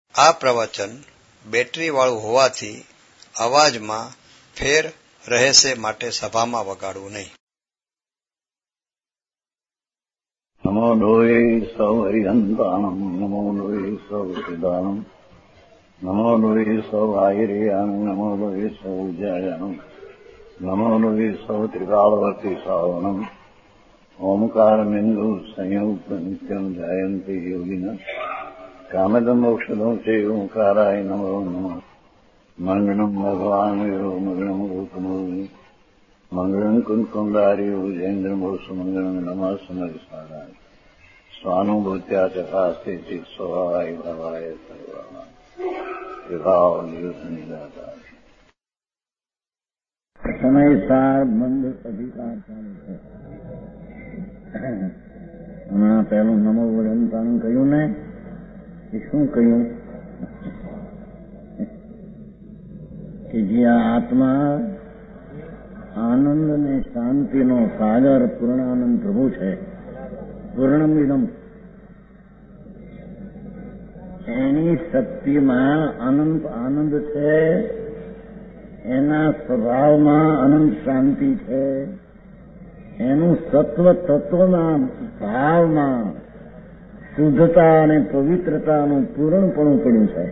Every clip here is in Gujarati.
આ પ્રવચન બેટરી વાળું હોવાથી અવાજમાં ફેર રહેશે, માટે સભામાં વગાડવું નહીં. નમો લોહે સૌ હરિહંતાણમ, નમો લોહે સૌ સિદ્ધાણમ, નમો લોહે સૌ આયર્યાણમ, નમો લોહે સૌ જયાણમ, નમો લોહે સૌ ત્રિકાળવર્તી શ્રાવણમ. ઓમકાર બિંદુ સંયુક્ત નિત્યમ જાયંતી યોગિના કામદમ મોક્ષદમ છે ઓંકારાય નમો નમઃ. મંગળમ ભગવાન વિરો મંગળમ રૂપમોહિ મંગળમ કુંકુંડારી ઉજેન્દ્રમોષ મંગળમ નમઃ સમરિસારાય સ્વાનુભૂત્યા ચકાસ્તે ચિત સ્વભાવાય ભવાય સર્વા વિભાવ નિદાતા. સમય સાર બંધ અધિકાર ચાલુ છે. હમણાં પહેલું નમો વદંતાનું કહ્યું ને, એ શું કહ્યું કે જે આત્મા આનંદ અને શાંતિનો સાગર પૂર્ણાનંદ પ્રભુ છે, પૂર્ણમિદમ, એની શક્તિમાં અનંત આનંદ છે, એના સ્વભાવમાં અનંત શાંતિ છે, એનું સત્વ તત્વના ભાવમાં શુદ્ધતા અને પવિત્રતાનું પૂર્ણપણું પડ્યું છે.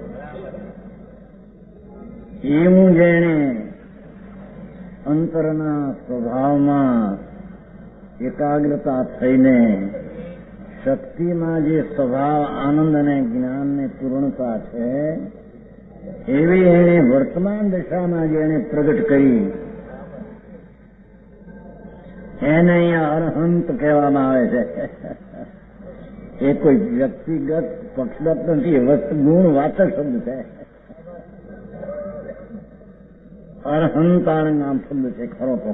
એવું જેણે અંતરના સ્વભાવમાં એકાગ્રતા થઈને શક્તિમાં જે સ્વભાવ આનંદ અને જ્ઞાનને પૂર્ણતા છે, એવી એણે વર્તમાન દશામાં જેણે પ્રગટ કરી, એને અહીંયા અરહંત કહેવામાં આવે છે. એ કોઈ વ્યક્તિગત પક્ષગત નથી, ગુણવાચક શબ્દ છે. અરહંતાણ નામ શબ્દ છે ખરો તો.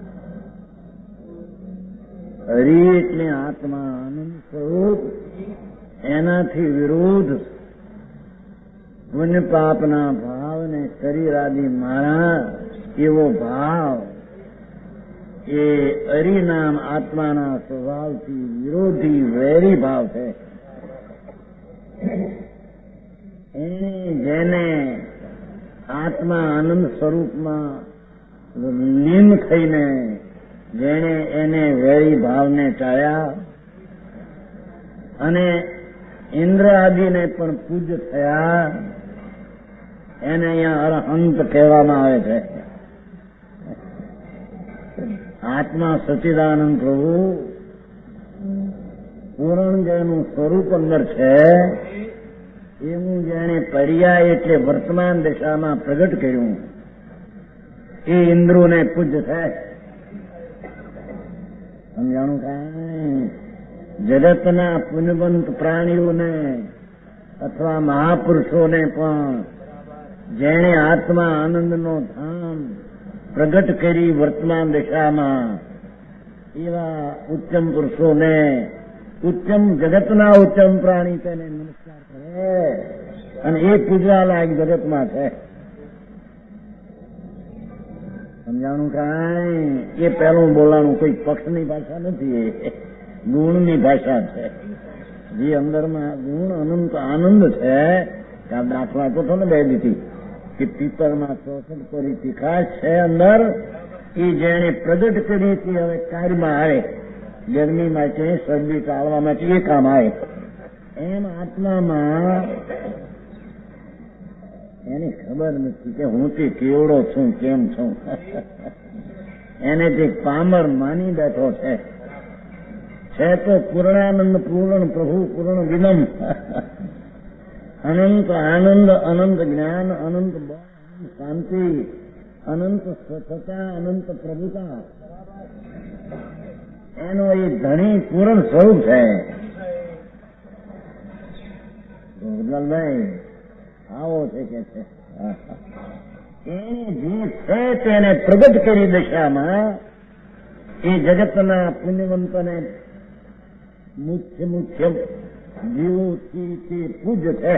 હરિ એટલે આત્મા આનંદ સ્વરૂપ, એનાથી વિરુદ્ધ પુણ્ય પાપના ભાવ ને શરીર આદિ મારા એવો ભાવ એ હરિનામ આત્માના સ્વભાવથી વિરોધી વેરી ભાવ છે. એને જેને આત્મા આનંદ સ્વરૂપમાં લીન થઈને જેણે એને વેરી ભાવને ટાળ્યા અને ઇન્દ્ર આદિને પણ પૂજ્ય થયા, એને અહીંયા અરહંત કહેવામાં આવે છે. આત્મા સચ્ચિદાનંદ પ્રભુ પૂર્ણ જેનું સ્વરૂપ અંદર છે, એવું જેણે પર્યાય એટલે વર્તમાન દશામાં પ્રગટ કર્યું, એ ઇન્દ્રોને પૂજ્ય થાય. સમજાણું કાંઈ? જગતના પુણ્યવંત પ્રાણીઓને અથવા મહાપુરુષોને પણ જેણે આત્મા આનંદનો ધામ પ્રગટ કરી વર્તમાન દશામાં, એવા ઉત્તમ પુરુષોને, ઉત્તમ જગતના ઉત્તમ પ્રાણી તેને નમસ્કાર કરે અને એ પૂજવા લાયક જગતમાં છે. સમજાણું કાંઈ? એ પહેલું બોલાનું કોઈ પક્ષની ભાષા નથી, એ ગુણની ભાષા છે. જે અંદરમાં ગુણ અનંત આનંદ છે, આ દાખલા તો ને બે દીધી કે પીપળમાં 64 કોરી તીખાશ છે અંદર, એ જેણે પ્રગટ કરી હતી હવે કાર્યમાં આવે, ગરમી માટે શરદી ટાળવા માટે એ કામ આવે. એમ આત્મામાં એની ખબર નથી કે હું તે કેવડો છું, કેમ છું. એને તે પામર માની બેઠો છે તો પૂર્ણાનંદ પૂર્ણ પ્રભુ પૂર્ણ વિનમ, અનંત આનંદ, અનંત જ્ઞાન, અનંત શાંતિ, અનંત સ્વચ્છતા, અનંત પ્રભુતા, એનો એ ધણી પૂર્ણ સ્વરૂપ છે. ગોપાલભાઈ આવો છે કે છે એને જે છે તેને પ્રગટ કરી દશામાં એ જગતના પુણ્યવંતને મુખ્ય જીવોથી તે પૂજ્ય છે.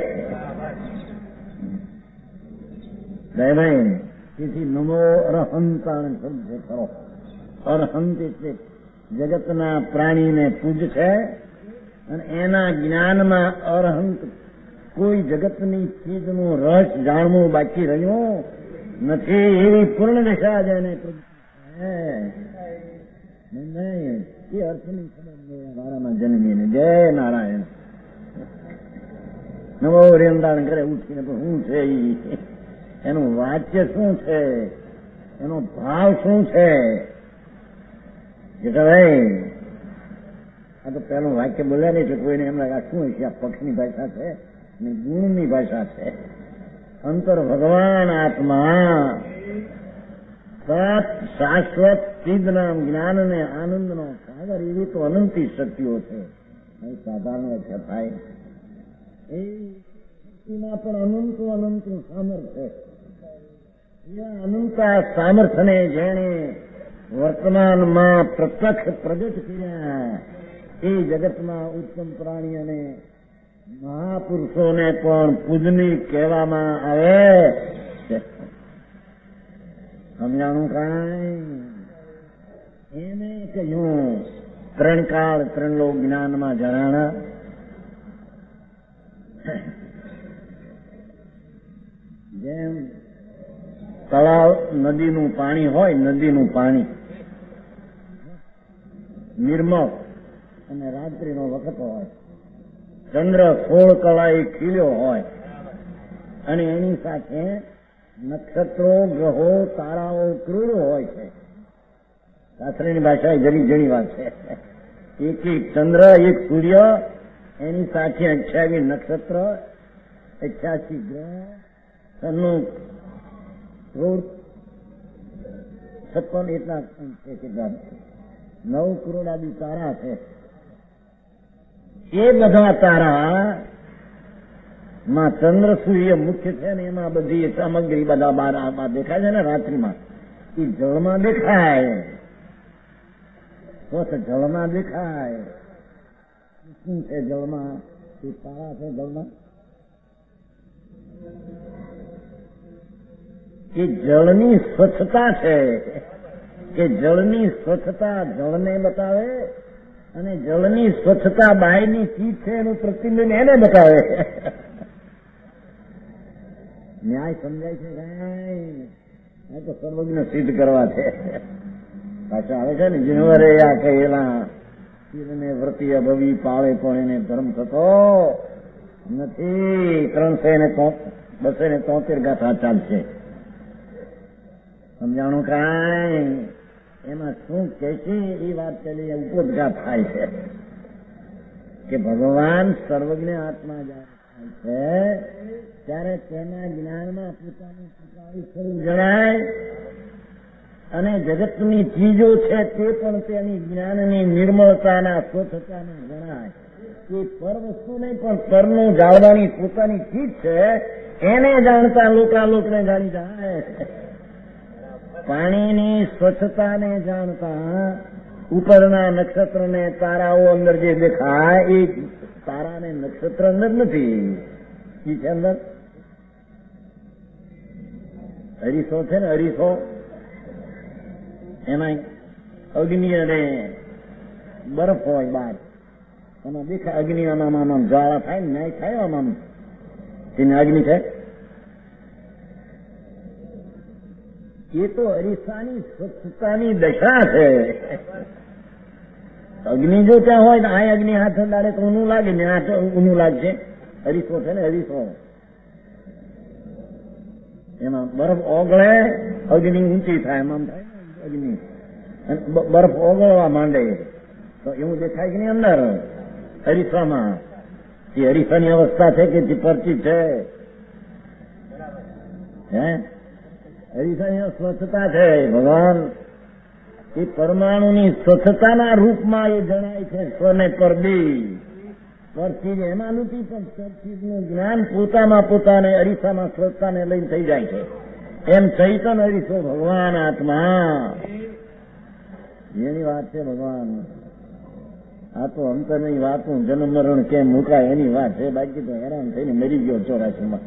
ભાઈ તેથી નમો અરહંતાણ શબ્દ છે ખરો. અરહંત એટલે જગતના પ્રાણીને પૂજ છે અને એના જ્ઞાનમાં અરહંત કોઈ જગતની ચીજનું રસ જાણવું બાકી રહ્યું નથી. એવી પૂર્ણ દશા જેને નહીં એ અર્થની ખબર વાળામાં જન્મીને જય નારાયણ નવો રેંદાણ કરે ઉઠીને પણ શું છે એનું વાચ્ય શું છે, એનો ભાવ શું છે. ભાઈ આ તો પેલું વાક્ય બોલ્યા નહીં એટલે કોઈને એમ લાગે શું છે, આ પક્ષની ભાષા છે ને ગુણની ભાષા છે. અંતર ભગવાન આત્મા સત શાશ્વત ચિદનામ જ્ઞાન ને આનંદનો સાગર એવી તો અનંતી શક્તિઓ છે. સાધારણ છે થાય એ શક્તિમાં પણ અનંતું સામર્થ્ય. એ અનંતા સામર્થ્યને જેણે વર્તમાનમાં પ્રત્યક્ષ પ્રગટ કર્યા એ જગતમાં ઉત્તમ પ્રાણી અને મહાપુરુષોને પણ પૂજની કહેવામાં આવે. સમજાણું કાંઈ એને કહ્યું ત્રણ કાળ ત્રણ લોક જ્ઞાનમાં જણાણા. જેમ તળાવ નદીનું પાણી હોય, નદીનું પાણી નિર્મળ અને રાત્રિનો વખત હોય, ચંદ્ર 16 કલાએ ખીલ્યો હોય અને એની સાથે નક્ષત્રો ગ્રહો તારાઓ ક્રૂર હોય છે. શાસ્ત્રની ભાષા જરી જણી વાત છે. એક ચંદ્ર એક સૂર્ય એની સાથે 28 નક્ષત્ર 88 ગ્રહ એનું ક્રોડ 56 એટલા છે કે 9 કરોડાદી તારા છે. એ બધા તારા માં ચંદ્ર સૂર્ય મુખ્ય છે ને એમાં બધી સામગ્રી બધા બાર દેખાય છે ને રાત્રિમાં એ જળમાં દેખાય. જળમાં દેખાય. શું છે જળમાં? એ તારા છે જળમાં. એ જળની સ્વચ્છતા છે કે જળની સ્વચ્છતા જળને બતાવે અને જળની સ્વચ્છતા બહારની ચીજ છે એનું પ્રતિબિંબ એને બતાવે. ન્યાય સમજાય છે કાંઈ? આ તો સર્વજ્ઞ સિદ્ધ કરવા છે. પાછા આવે છે ને જીનવરે આ કહેલા શિરને વ્રતીય ભવી પાળે પણ એને ધર્મ થતો નથી. 373 ગાથા ચાલશે. સમજાણું કાંઈ? એમાં શું કે છે એ વાત પેલી ઉપોદઘાત થાય છે કે ભગવાન સર્વજ્ઞ આત્મા જયારે થાય છે ત્યારે તેના જ્ઞાનમાં પોતાનું સ્વરૂપ જણાય અને જગતની ચીજો છે તે પણ તેની જ્ઞાનની નિર્મળતાના સ્વચ્છતાને જણાય. એ પર વસ્તુ નહીં પણ પરનું જાળવાની પોતાની ચીજ છે એને જાણતા લોકાલોકને જાણી જાય. પાણીની સ્વચ્છતાને જાણતા ઉપરના નક્ષત્રને તારાઓ અંદર જે દેખાય એ તારાને નક્ષત્ર અંદર નથી. એ છે અંદર અરીસો છે ને, અરીસો એમાં અગ્નિ અને બરફ હોય બહાર એમાં દેખાય. અગ્નિ આમાં જ્વાળા થાય ને ન્યાય થાય આમાં તેને અગ્નિ છે. એ તો અરીસાની સ્વચ્છતાની દશા છે. અગ્નિ જો ત્યાં હોય તો આ અગ્નિ હાથ લાગે તો ઊનું લાગે ને હાથ ઊનું લાગશે. અરીસો છે ને, અરીસો એમાં બરફ ઓગળે અગ્નિ ઊંચી થાય એમાં થાય અગ્નિ બરફ ઓગળવા માંડે તો એવું દેખાય કે નહીં અંદર અરીસામાં. એ અરીસાની અવસ્થા છે કે પરચિત છે. હે અરીસાની સ્વચ્છતા છે. ભગવાન એ પરમાણુની સ્વચ્છતાના રૂપમાં એ જણાય છે. સ્વને પરદી પરચીજ એમાં નથી પણ પરચીજનું જ્ઞાન પોતામાં પોતાને અરીસામાં સ્વચ્છતાને લઈને થઈ જાય છે. એમ ચૈતન અરીસો ભગવાન આત્મા એની વાત છે. ભગવાન આ તો અંતરની વાતું જન્મ મરણ કેમ મુકાય એની વાત છે. બાકી તો હેરાન થઈને મરી ગયો 84માં.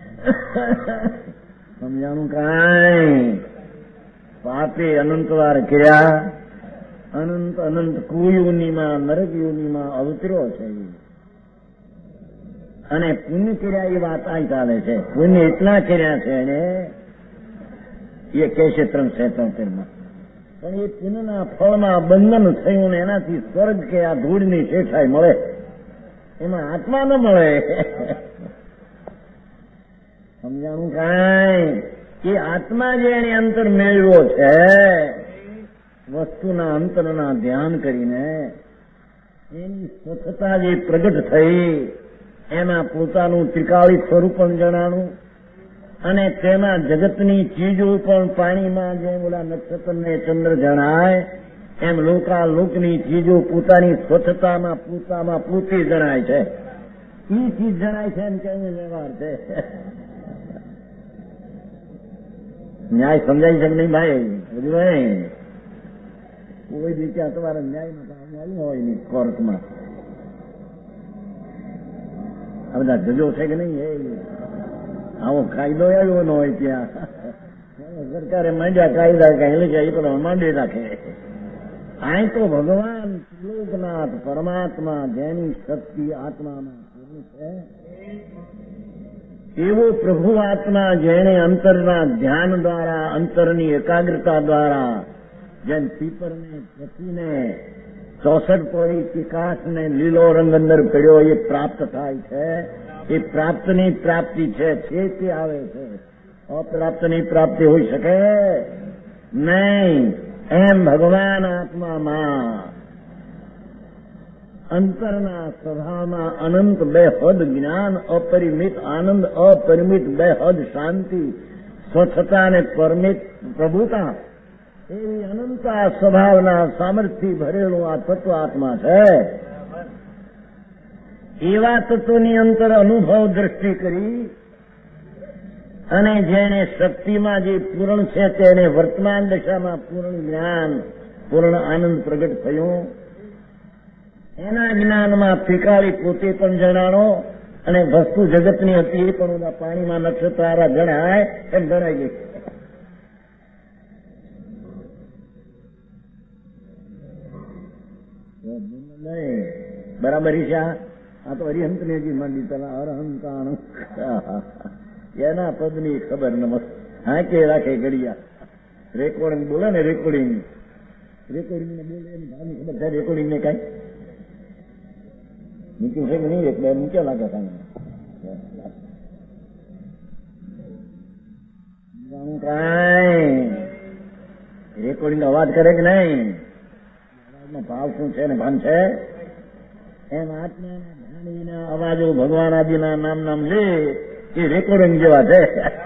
સમજાણું કાંઈ? પાપે અનંતવાર કર્યા અનંત અનંત કુયુનીમાં નરક યોનીમાં અવતર્યો છે. અને પુણ્ય કર્યા એ વાત આ ચાલે છે. પુણ્ય એટલા કર્યા છે એને એ કહે છે 373માં. પણ એ પુણ્યના ફળમાં બંધન થયું ને એનાથી સ્વર્ગ કે આ ધૂળની શેઠાઈ મળે, એમાં આત્મા ન મળે. સમજાણું કાંઈ? એ આત્મા જે એને અંતર મેળવ્યો છે, વસ્તુના અંતરના ધ્યાન કરીને એની સ્વચ્છતા જે પ્રગટ થઈ, એમાં પોતાનું ત્રિકાળી સ્વરૂપ પણ જણાણું અને તેમાં જગતની ચીજો પણ પાણીમાં જેમ ઓલા નક્ષત્રને ચંદ્ર જણાય એમ લોકાલોકની ચીજો પોતાની સ્વચ્છતામાં પૂતામાં પૂતી જણાય છે. એ ચીજ જણાય છે એમ કેવું વ્યવહાર છે. ન્યાય સમજાય છે કે નહીં ભાઈ? બધું ભાઈ કોઈ દીકરા તમારા ન્યાયમાં આવ્યું હોય નહીં કોર્ટમાં. આ બધા જજો છે કે નહીં? આવો કાયદો આવ્યો ન હોય ત્યાં સરકારે માંડ્યા કાયદા કઈ લખ્યા એ પણ માંડી રાખે. અહીં તો ભગવાન લોકનાથ પરમાત્મા જેની શક્તિ આત્મામાં પૂર્ણ છે, એવો પ્રભુ આત્મા જેણે અંતરના ધ્યાન દ્વારા, અંતરની એકાગ્રતા દ્વારા જેમ પીપરને પચીને 64 પોળી વિકાસને લીલો રંગ અંદર પડ્યો એ પ્રાપ્ત થાય છે. એ પ્રાપ્તની પ્રાપ્તિ છે તે આવે છે. અપ્રાપ્તની પ્રાપ્તિ હોઈ શકે નહીં. એમ ભગવાન આત્મામાં અંતરના સ્વભાવમાં અનંત બેહદ જ્ઞાન, અપરિમિત આનંદ, અપરિમિત બેહદ શાંતિ, સ્વચ્છતા અને પરમિત પ્રભુતા, એવી અનંતા સ્વભાવના સામર્થ્યથી ભરેલું આ તત્વ આત્મા છે. એવા તત્વની અંતર અનુભવ દ્રષ્ટિ કરી અને જેને શક્તિમાં જે પૂર્ણ છે તેને વર્તમાન દશામાં પૂર્ણ જ્ઞાન, પૂર્ણ આનંદ પ્રગટ થયું. એના જ્ઞાનમાં ત્રિકાળી પોતે પણ જણાણો અને વસ્તુ જગતની હતી એ પણ પાણીમાં નક્ષત્રારા જણાય એમ જણાઈ ગઈ. નહીં બરાબર ઈશા? આ તો અરિહંત ને હજી માંડી તલા અરહંતાણ એના પદની ખબર નમસ્ હા કે રાખે ઘડિયા. રેકોર્ડિંગ બોલે ને, રેકોર્ડિંગ ને બોલે એની ભાવની ખબર થાય. રેકોર્ડિંગ ને કઈ મૂક્યું છે કે નહીં? એટલે મૂક્યા લાગે કઈ રેકોર્ડિંગ અવાજ કરે કે નહીં? અવાજમાં ભાવ શું છે ને ભાન છે? એમ આત્માના ભાણીના અવાજો ભગવાન આદિના નામ લે એ રેકોર્ડિંગ જેવા છે.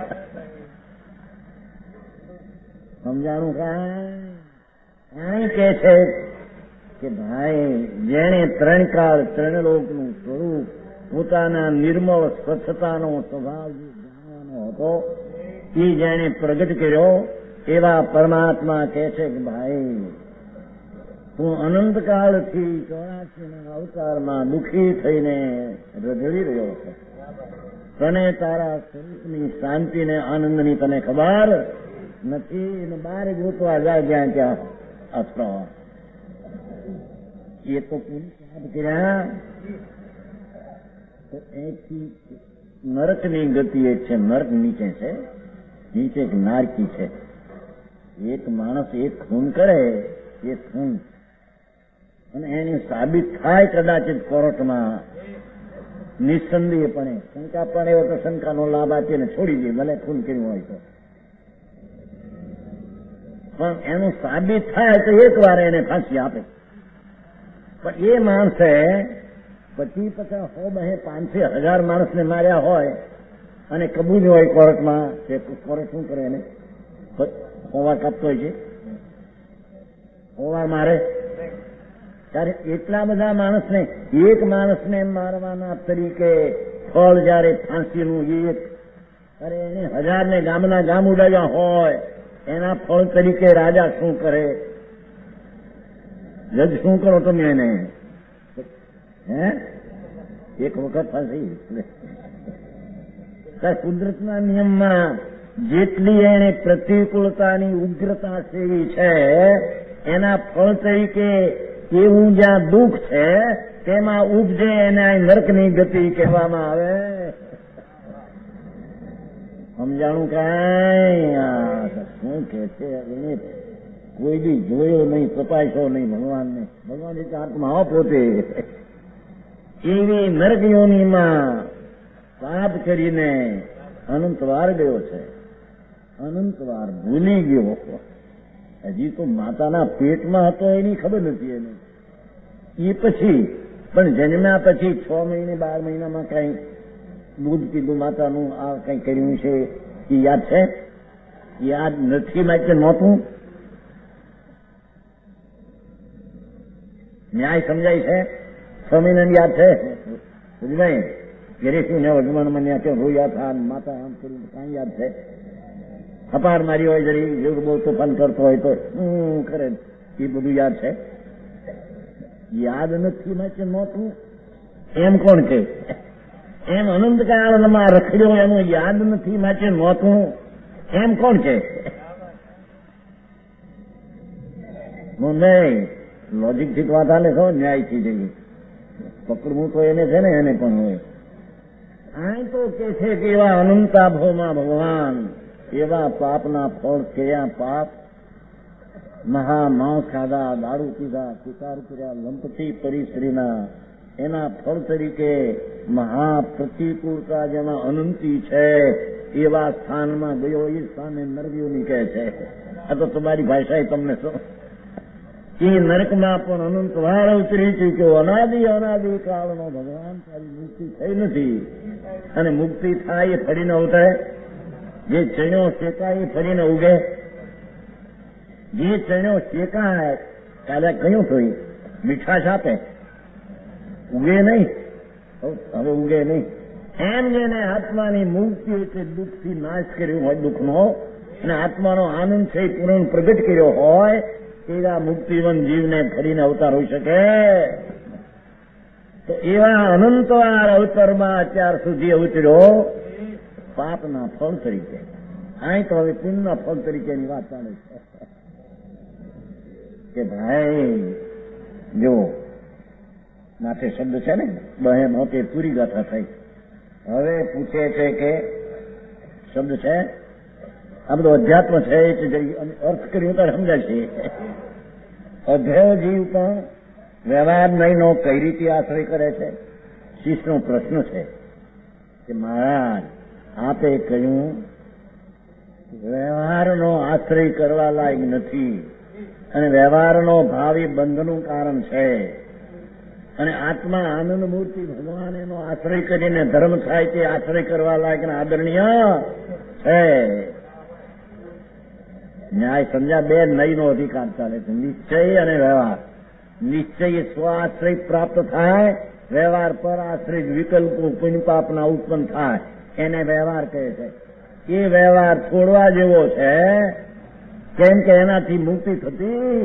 સમજાણું કાંઈ કે છે કે ભાઈ જેણે 3 કાળ 3 લોકનું સ્વરૂપ પોતાના નિર્મળ સ્વચ્છતાનો સ્વભાવ જે જાણવાનો હતો એ જેણે પ્રગટ કર્યો એવા પરમાત્મા કહે છે કે ભાઈ હું અનંતકાળથી 84ના અવતારમાં દુઃખી થઈને રજળી રહ્યો છું. તને તારા સ્વરૂપની શાંતિને આનંદની તને ખબર નથી ને બહાર ગોતવા જાય જ્યાં ત્યાં અસ્ત્રો. એ તો પુરુષાર્થ કર્યા તો એથી નરકની ગતિ એક છે. નરક નીચે છે, નીચે એક નારકી છે. એક માણસ એક ખૂન કરે, એ ખૂન અને એની સાબિત થાય કદાચિત કોર્ટમાં નિસંદેહપણે. શંકા પણ એવો તો શંકાનો લાભ આપીને છોડી દે, ભલે ખૂન કર્યું હોય તો. પણ એનું સાબિત થાય તો એક વાર એને ફાંસી આપે. પણ એ માણસે 25, 50, 100, 500, 1000 માણસને માર્યા હોય અને કબૂલ હોય કોર્ટમાં, કોર્ટ શું કરે એને? હોવાર કાપતો હોય છે, હોવાર મારે. ત્યારે એટલા બધા માણસને, એક માણસને મારવાના તરીકે ફળ જયારે ફાંસીનું એક, અરે એને 1000 ને ગામના ગામ ઉડાવ્યા હોય એના ફળ તરીકે રાજા શું કરે? જજ શું કરો તમે એને? એક વખત ફાંસી. કુદરતના નિયમમાં જેટલી એને પ્રતિકૂળતાની ઉગ્રતા સેવી છે એના ફળ તરીકે એવું જ્યાં દુઃખ છે તેમાં ઉપજે એને નરકની ગતિ કહેવામાં આવે. સમજાણું કાંઈ શું કે છે? એને કોઈ બી જોયો નહીં, તપાસ્યો નહીં ભગવાનને. ભગવાન એક આત્મા પોતે એવી નરકયોનીમાં પાપ કરીને અનંતવાર ગયો છે. અનંતવાર ભૂલી ગયો. હજી તો માતાના પેટમાં હતો એની ખબર નથી એને. એ પછી પણ જન્મ્યા પછી 6 મહિને 12 મહિનામાં કઈ દૂધ પીધું માતાનું, આ કઈ કર્યું છે એ યાદ છે? યાદ નથી માટે નહોતું. ન્યાય સમજાય છે? 6 મહિનાની યાદ છે? સમજાય ઘરે શું ને ભગવાનમાં ત્યાં કેમ રોયા હતા, માતા આમ કર્યું, કાંઈ યાદ છે? અપાર મારી હોય જરી જેવું બહુ તોફાન કરતો હોય તો કરે, એ બધું યાદ છે? યાદ નથી માટે નહોતું એમ કોણ કે? એમ અનંતકાળમાં રખડ્યો એનું યાદ નથી માટે નહોતું એમ કોણ કે? નહીં, લોજિકથી વાત હાલે છો, ન્યાયથી જઈએ. પકડવું તો એને છે ને, એને પણ હોય. આ તો કે છે કે એવા અનંતાભોમાં ભગવાન એવા પાપના ફળ કર્યા. પાપ મહા માંસ ખાધા, દારૂ પીધા, શિકાર કર્યા, લંપટી પરિશ્રીના, એના ફળ તરીકે મહા પ્રતિકૂળતા જેમાં અનંતી છે એવા સ્થાનમાં ગયો. એ સ્થાને નરકયોની કહે છે. આ તો તમારી ભાષા તમને શું? એ નરકમાં પણ અનંતવાર ઉતરી ચૂક્યો. અનાદિ કાળનો ભગવાન તારી મુક્તિ થઈ નથી. અને મુક્તિ થાય એ ફરીને ઉતરે. જે ચણ્યો શેકાય એ ફરીને ઉગે. જે ચણ્યો શેકાય ત્યારે કયું થયું? મીઠાશ આપે, ઉગે નહીં. હવે ઉગે નહીં. એમ જેને આત્માની મુક્તિ એટલે દુઃખથી નાશ કર્યો હોય, દુઃખનો, અને આત્માનો આનંદ છે એ પૂર્ણ પ્રગટ કર્યો હોય, એવા મુક્તિવન જીવને ફરીને અવતાર હોઈ શકે? તો એવા અનંતવાર અવતારમાં અત્યાર સુધી અવતર્યો પાપના ફળ તરીકે. અહીં તો હવે પુણ્યના ફળ તરીકેની વાત ચાલે છે કે ભાઈ જો માથે શબ્દ છે ને, બહેનો તે પૂરી ગાથા થઈ. હવે પૂછે છે કે શબ્દ છે, આ બધો અધ્યાત્મ છે, અર્થ કર્યું ત્યારે સમજાય છે. અધ્યય જીવ પણ વ્યવહાર નહીંનો કઈ રીતે આશ્રય કરે છે? શિષ્યનો પ્રશ્ન છે કે મહારાજ આપે કહ્યું વ્યવહારનો આશ્રય કરવા લાયક નથી, અને વ્યવહારનો ભાવ એ બંધનું કારણ છે, અને આત્મા આનંદ મૂર્તિ ભગવાન એનો આશ્રય કરીને ધર્મ થાય તે આશ્રય કરવા લાયક અને આદરણીય છે. ન્યાય સમજ્યા? બે નયનો અધિકાર ચાલે છે, નિશ્ચય અને વ્યવહાર. નિશ્ચય એ સ્વ આશ્રય પ્રાપ્ત થાય, વ્યવહાર પર આશ્રય વિકલ્પો પુણ્ય પાપના ઉત્પન્ન થાય, એને વ્યવહાર કહે છે. એ વ્યવહાર છોડવા જેવો છે, કેમ કે એનાથી મુક્તિ થતી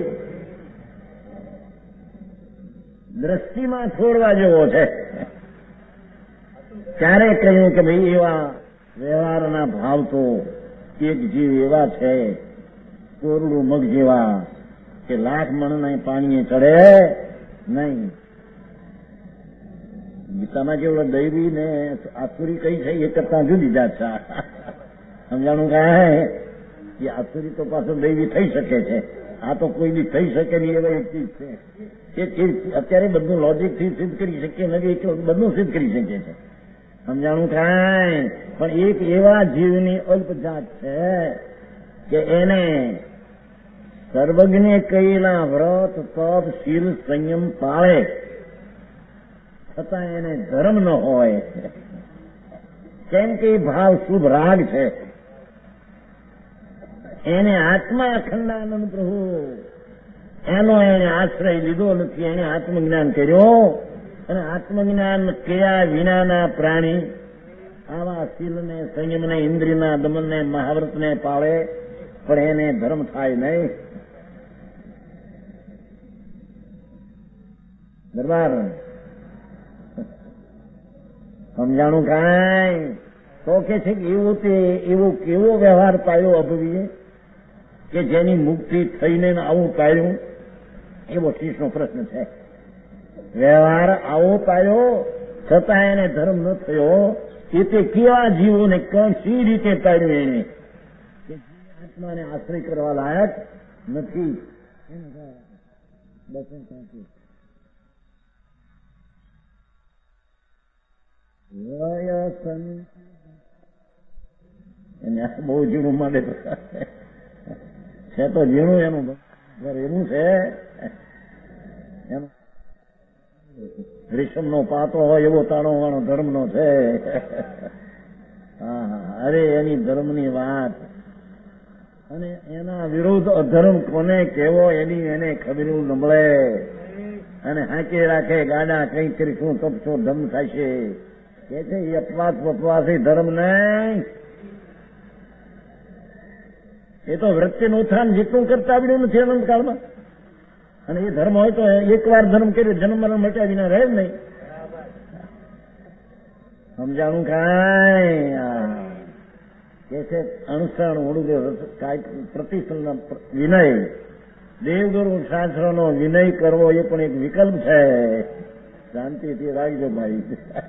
દ્રષ્ટિમાં છોડવા જેવો છે. ત્યારે કહ્યું કે ભાઈ એવા વ્યવહારના ભાવ તો એક જીવ એવા છે કોરડું મગ જેવા કે 1,00,000 મણ પાણીએ ચડે નહીં. ગીતામાં જેવડો દૈવી ને આસુરી કઈ છે એ કરતા જુદી જાત છે. સમજાણું કાંઈ? એ આસુરી તો પાછો દૈવી થઈ શકે છે, આ તો કોઈ બી થઈ શકે નહીં એવા એક ચીજ છે. એ ચીજ અત્યારે બધું લોજિકથી સિદ્ધ કરી શકીએ નથી, બધું સિદ્ધ કરી શકીએ છે. સમજાણું કાંઈ? પણ એક એવા જીવની અલ્પ જાત છે કે એને સર્વજ્ઞે કયેલા વ્રત, તપ, શીલ, સંયમ પાળે છતાં એને ધર્મ ન હોય, કેમ કે ભાવ શુભ રાગ છે. એને આત્મા અખંડાનંદ પ્રભુ એનો એને આશ્રય લીધો નથી. એને આત્મજ્ઞાન કર્યો, અને આત્મજ્ઞાન કર્યા વિનાના પ્રાણી આવા શીલને, સંયમને, ઇન્દ્રિયના દમનને, મહાવ્રતને પાળે, પણ એને ધર્મ થાય નહીં. દરબાર સમજાણું કાંઈ? તો કે છે કે એવો કેવો વ્યવહાર પાડ્યો અભવીએ કે જેની મુક્તિ થઈને આવું પાડ્યું? એવો શીશનો પ્રશ્ન છે. વ્યવહાર આવો પાયો છતાં એને ધર્મ ન થયો. એ તે કેવા જીવોને કઈ રીતે પાડ્યું એને કે આત્માને આશ્રય કરવા લાયક નથી. એને બહુ ઝીણું માંડે છે તો ઝીણું એનું એવું છે. રેશમનો પાતો હોય એવો તાણો વાળો ધર્મનો છે. અરે એની ધર્મની વાત અને એના વિરુદ્ધ અધર્મ કોને કેવો એની એને ખબરું ન મળે. અને હાંકે રાખે ગાડા કઈ કરીશું તપશો ધમ થશે કે છે. એ અપવાસ બપવાસી ધર્મ નહીં. એ તો વૃત્તિનું ઉત્થાન જેટલું કરતા આવડ્યું નથી અનંતકાળમાં. અને એ ધર્મ હોય તો એકવાર ધર્મ કર્યો જન્મ મરણ મટ્યા વિના રહે જ નહીં. સમજાણું કાંઈ કે છે અનુસરણ ઓળું પ્રતિસંગ વિનય દેવગુરુ શાસ્ત્રનો વિનય કરવો એ પણ એક વિકલ્પ છે. શાંતિથી રાખજો ભાઈ.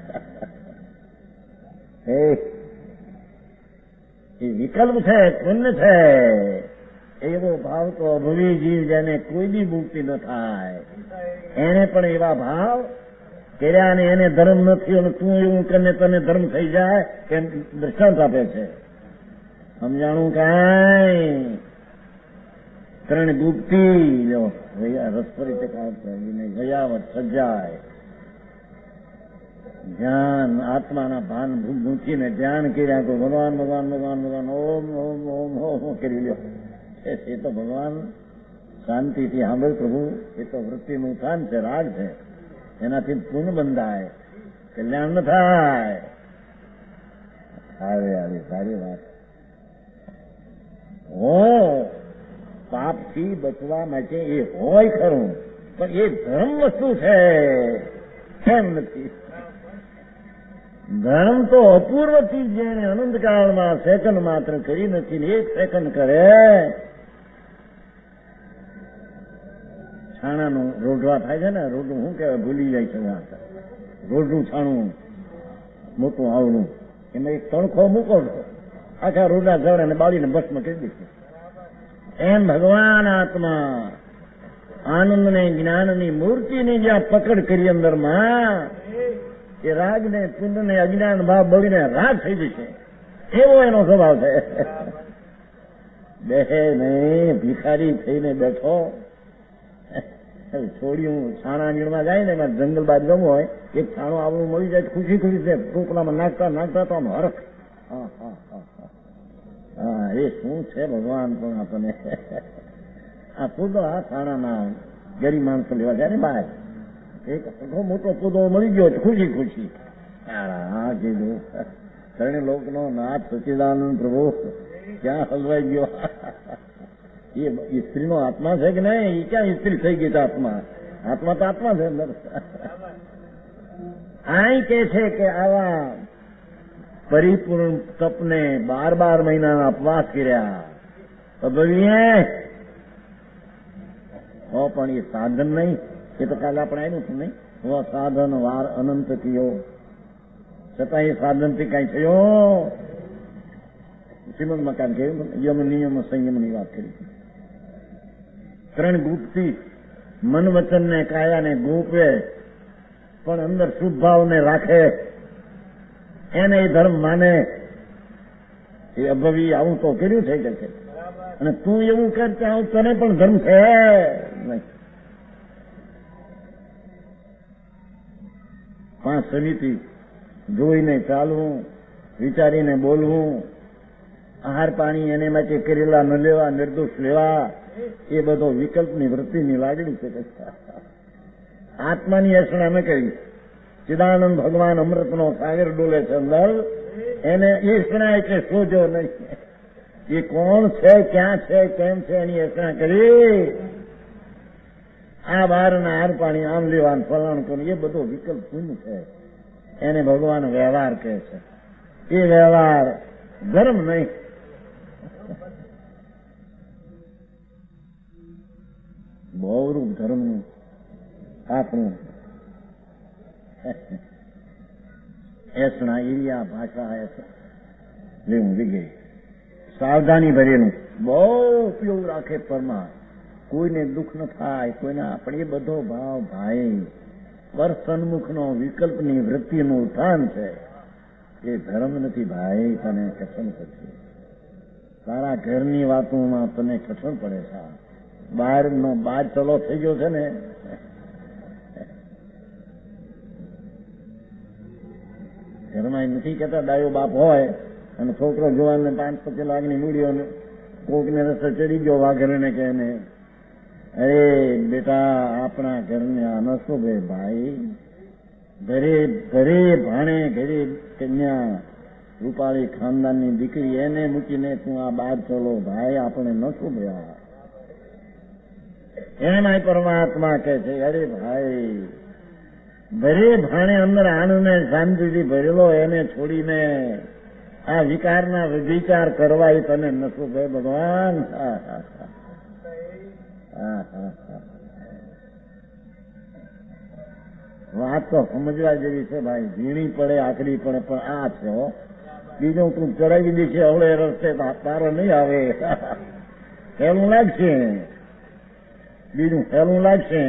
એ વિકલ્પ છે, પુણ્ય છે. એવો ભાવ તો અભવી જીવ જેને કોઈ બી મુક્તિ ન થાય એને પણ એવા ભાવ કર્યા ને એને ધર્મ નથી અને તું એવું કરીને તને ધર્મ થઈ જાય એમ દ્રષ્ટાંત આપે છે. સમજાણું કાંઈ ત્રણ ગુપ્તિ રસપરી ભયાવત સજાય ધ્યાન આત્માના ભાન મૂકીને ધ્યાન કર્યા તો ભગવાન ભગવાન ભગવાન ભગવાન ઓમ ઓમ ઓમ ઓમ કરી લ્યો. એ તો ભગવાન શાંતિથી સાંભળ પ્રભુ. એ તો વૃત્તિનું ઉત્થાન છે, રાગ છે. એનાથી પુણ્ય બંધાય, કલ્યાણ ન થાય. આવી સારી વાત. પાપથી બચવા માટે એ હોય ખરું, પણ એ ધર્મ વસ્તુ છે એમ નથી. ધર્મ તો અપૂર્વથી જેને અનંતકાળમાં સેકન્ડ માત્ર કરી નથી. એક સેકન્ડ કરે છાણાનું રોઢવા થાય છે ને, રોઢું શું કહેવાય ભૂલી જાય છે. રોઢું છાણું મોટું આવડું એમાં એક તણખો મૂકો આખા રોઢા ઝાડ અને બાળીને ભસ્મ કરી દીધું. એમ ભગવાન આત્મા આનંદને જ્ઞાનની મૂર્તિની જ્યાં પકડ કરી અંદરમાં એ રાગને પુણ્યને અજ્ઞાન ભાવ બળીને રાગ થઈ જશે. એવો એનો સ્વભાવ છે. બેહે નહીં ભિખારી થઈને બેઠો. છોડ્યું છાણા નીણમાં જાય ને એમાં જંગલ બાદ ગમો હોય એક છાણું આવડું મળી જાય ખુશી ખુશી છે. ટોપલામાં નાખતા નાખતા તો આમ હરખ. હા એ શું છે ભગવાન પણ આપણને આ પૂદો આ છાણાના ગરીબ માણસો લેવા જાય ને બહાર એક મોટો પૂદો મળી ગયો ખુશી ખુશી. હા કીધું શરણે લોકનો નાથ સચિદાનંદ પ્રભુ ક્યાં હલવાઈ ગયો. એ સ્ત્રીનો આત્મા છે કે નહીં? એ ક્યાં સ્ત્રી થઈ ગઈ છે? આત્મા આત્મા તો આત્મા છે અંદર. આ કે છે કે આવા પરિપૂર્ણ તપને 12 મહિનાના ઉપવાસ કર્યા અભવીએ પણ એ સાધન નહીં. એ તો કાલે આપણે આવ્યું હતું નહીં. સાધન વાર અનંત થયો છતાં એ સાધનથી કઈ થયો. શ્રીમદ મકાન કહ્યું યમ નિયમ સંયમની વાત કરી. ત્રણ ગુપ્તિ મન વચન ને કાયાને ગોપે પણ અંદર શુભ ભાવને રાખે એને એ ધર્મ માને. એ અભવી આવું તો કર્યું છે કે છે અને તું એવું કર ત્યાં તને પણ ધર્મ છે નહીં. 5 સમિતિ જોઈને ચાલવું, વિચારીને બોલવું, આહાર પાણી એને માટે કરેલા ન લેવા, નિર્દોષ લેવા, એ બધો વિકલ્પની વૃત્તિની લાગણી છે. આત્માની અસણા ન કરી. ચિદાનંદ ભગવાન અમૃતનો સાગર ડોલે છે અંદર એને એ અસણા એટલે શોધો નહીં. એ કોણ છે, ક્યાં છે, કેમ છે એની અસણા કરી. આ બહારના હાર પાણી આમ લેવાનું ફલાણું કરવું એ બધો વિકલ્પ શૂન્ય છે. એને ભગવાન વ્યવહાર કહે છે. એ વ્યવહાર ધર્મ નહીં. બહુરૂપ ધર્મનું આપણું એસણા એરિયા ભાષા લેવું વિગે સાવધાની ભરેલું બહુ ઉપયોગ રાખે પરમા, કોઈને દુઃખ ન થાય, કોઈને આપણે બધો ભાવ ભાઈ પર સન્મુખનો વિકલ્પની વૃત્તિનું ઉત્થાન છે. એ ધર્મ નથી ભાઈ, તને કસમ કરશે. તારા ઘરની વાતોમાં તને કઠણ પડે છે. બહાર ચલો થઈ ગયો છે ને, ઘરમાં નથી કહેતા ડાયો બાપ હોય અને છોકરો જોવાને 5-25 લાખની મૂડીઓ કોકને રસ્તે ચડી ગયો વાઘરને કે એને, અરે બેટા આપણા ઘરને આ ન શોભે ભાઈ. ઘરે ભાણે ઘરે કન્યા રૂપાળી ખાનદાનની દીકરી એને મૂકીને તું આ બહાર ચલો ભાઈ, આપણે ન શોભ્યા. એના પરમાત્મા કહે છે, અરે ભાઈ ભરે ભાણે અંદર આનંદને શાંતિથી ભરેલો એને છોડીને આ વિકારના વિચાર કરવા એ તને ન શોભે ભગવાન. વાત તો સમજવા જેવી છે ભાઈ, ઝીણી પડે આકરી પડે પણ આ છે હો. બીજું તું ચડાવી દીધી છે અવળે રસ્તે તારો નહીં આવે, હેલું લાગશે, બીજું હેલું લાગશે.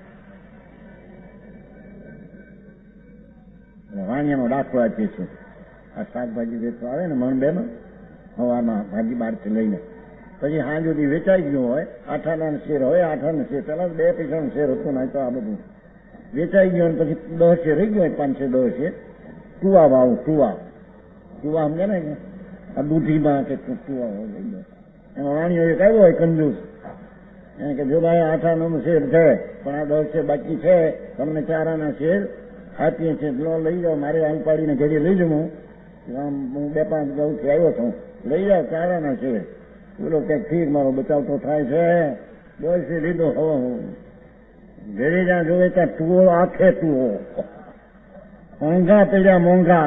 વાણિયાનો દાખલો આપીએ છું. આ શાકભાજી વેચવા આવે ને મણ બેન હવામાં ભાજી બહારથી લઈને, પછી હાંજ સુધી વેચાઈ ગયું હોય, 8 આના શેર હોય, 8 આના શેર, પેલા 2 પૈસાનું શેર હતું ને, તો આ બધું વેચાઈ ગયું. પછી 10 શેર રહી ગયો હોય, 5-10 શેર. ટુવા વાવું, ટુવા સમજે ને, આ દૂધીમાં કે ટુવા લઈ ગયો. એમાં વાણીઓ એક આવ્યો હોય કંજૂસ, એને કે જો ભાઈ 8 આનાનું શેર છે પણ આ 10 શેર બાકી છે, તમને 4 આના શેર આપીએ છીએ, લો લઈ જાઓ, મારે આલ પાડીને ઘરે લઈ જવું, હું 2-5 ગૌથી આવ્યો છું, લઈ જાઓ 4 આના શેર. બોલો કે ઠીક, મારો બચાવ તો થાય છે. 10 શેર લીધો. હવે ઘરે જ્યાં જોવે ત્યાં ટુઓ, આખે ટુઓ, મોંઘા પડ્યા મોંઘા.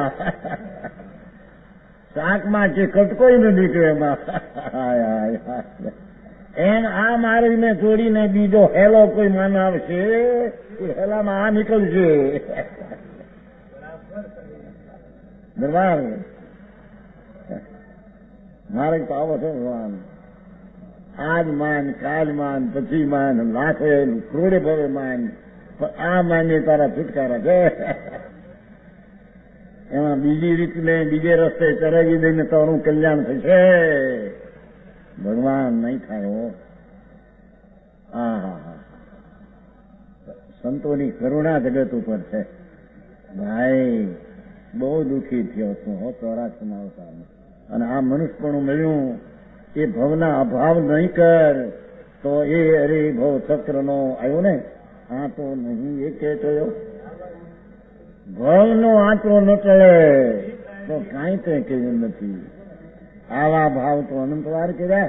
શાકમાં જે કટકોઈ નથી કે એમાં એમ આ મારીને જોડીને બીજો હેલો કોઈ માન આવશે, હેલામાં આ નીકળશે. દરબાર મારે તો આવો છે ભગવાન, આજ માન, કાલ માન, પછી માન, લાખે કરોડે ભવે માન, પણ આ માન્ય તારા છુટકારા છે. એમાં બીજી રીતને બીજે રસ્તે ચરાવી દઈને તારું કલ્યાણ થશે. ભગવાન નહીં થાય. સંતોની કરુણા જગત ઉપર છે ભાઈ. બહુ દુઃખી થયો છું હો 84 અવતારમાં. અને આ મનુષ્યપણું મળ્યું એ ભવના અભાવ નહીં કર તો એ અરે ભવ ચક્રનો આવ્યો ને, આ તો નહીં એ કહેતો ભવનો આંચો ન ટળે તો કાંઈ કંઈ કહ્યું નથી. આવા ભાવ તો અનંતવાર કર્યા.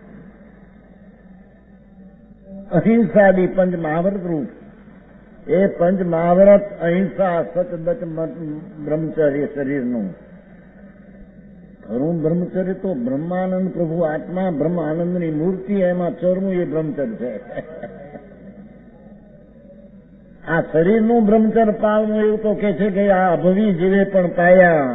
અહિંસાદી પંચ મહાવ્રત રૂપ, એ પંચ મહાવ્રત અહિંસા, સતદત, બ્રહ્મચર્ય શરીરનું ખરું બ્રહ્મચર્ય તો બ્રહ્માનંદ પ્રભુ આત્મા બ્રહ્મ આનંદની મૂર્તિ, એમાં ચોરમું એ બ્રહ્મચર્ય છે. આ શરીરનું બ્રહ્મચર્ય પાળવું એવું તો કે છે કે આ અભવી જીવે પણ પાયા,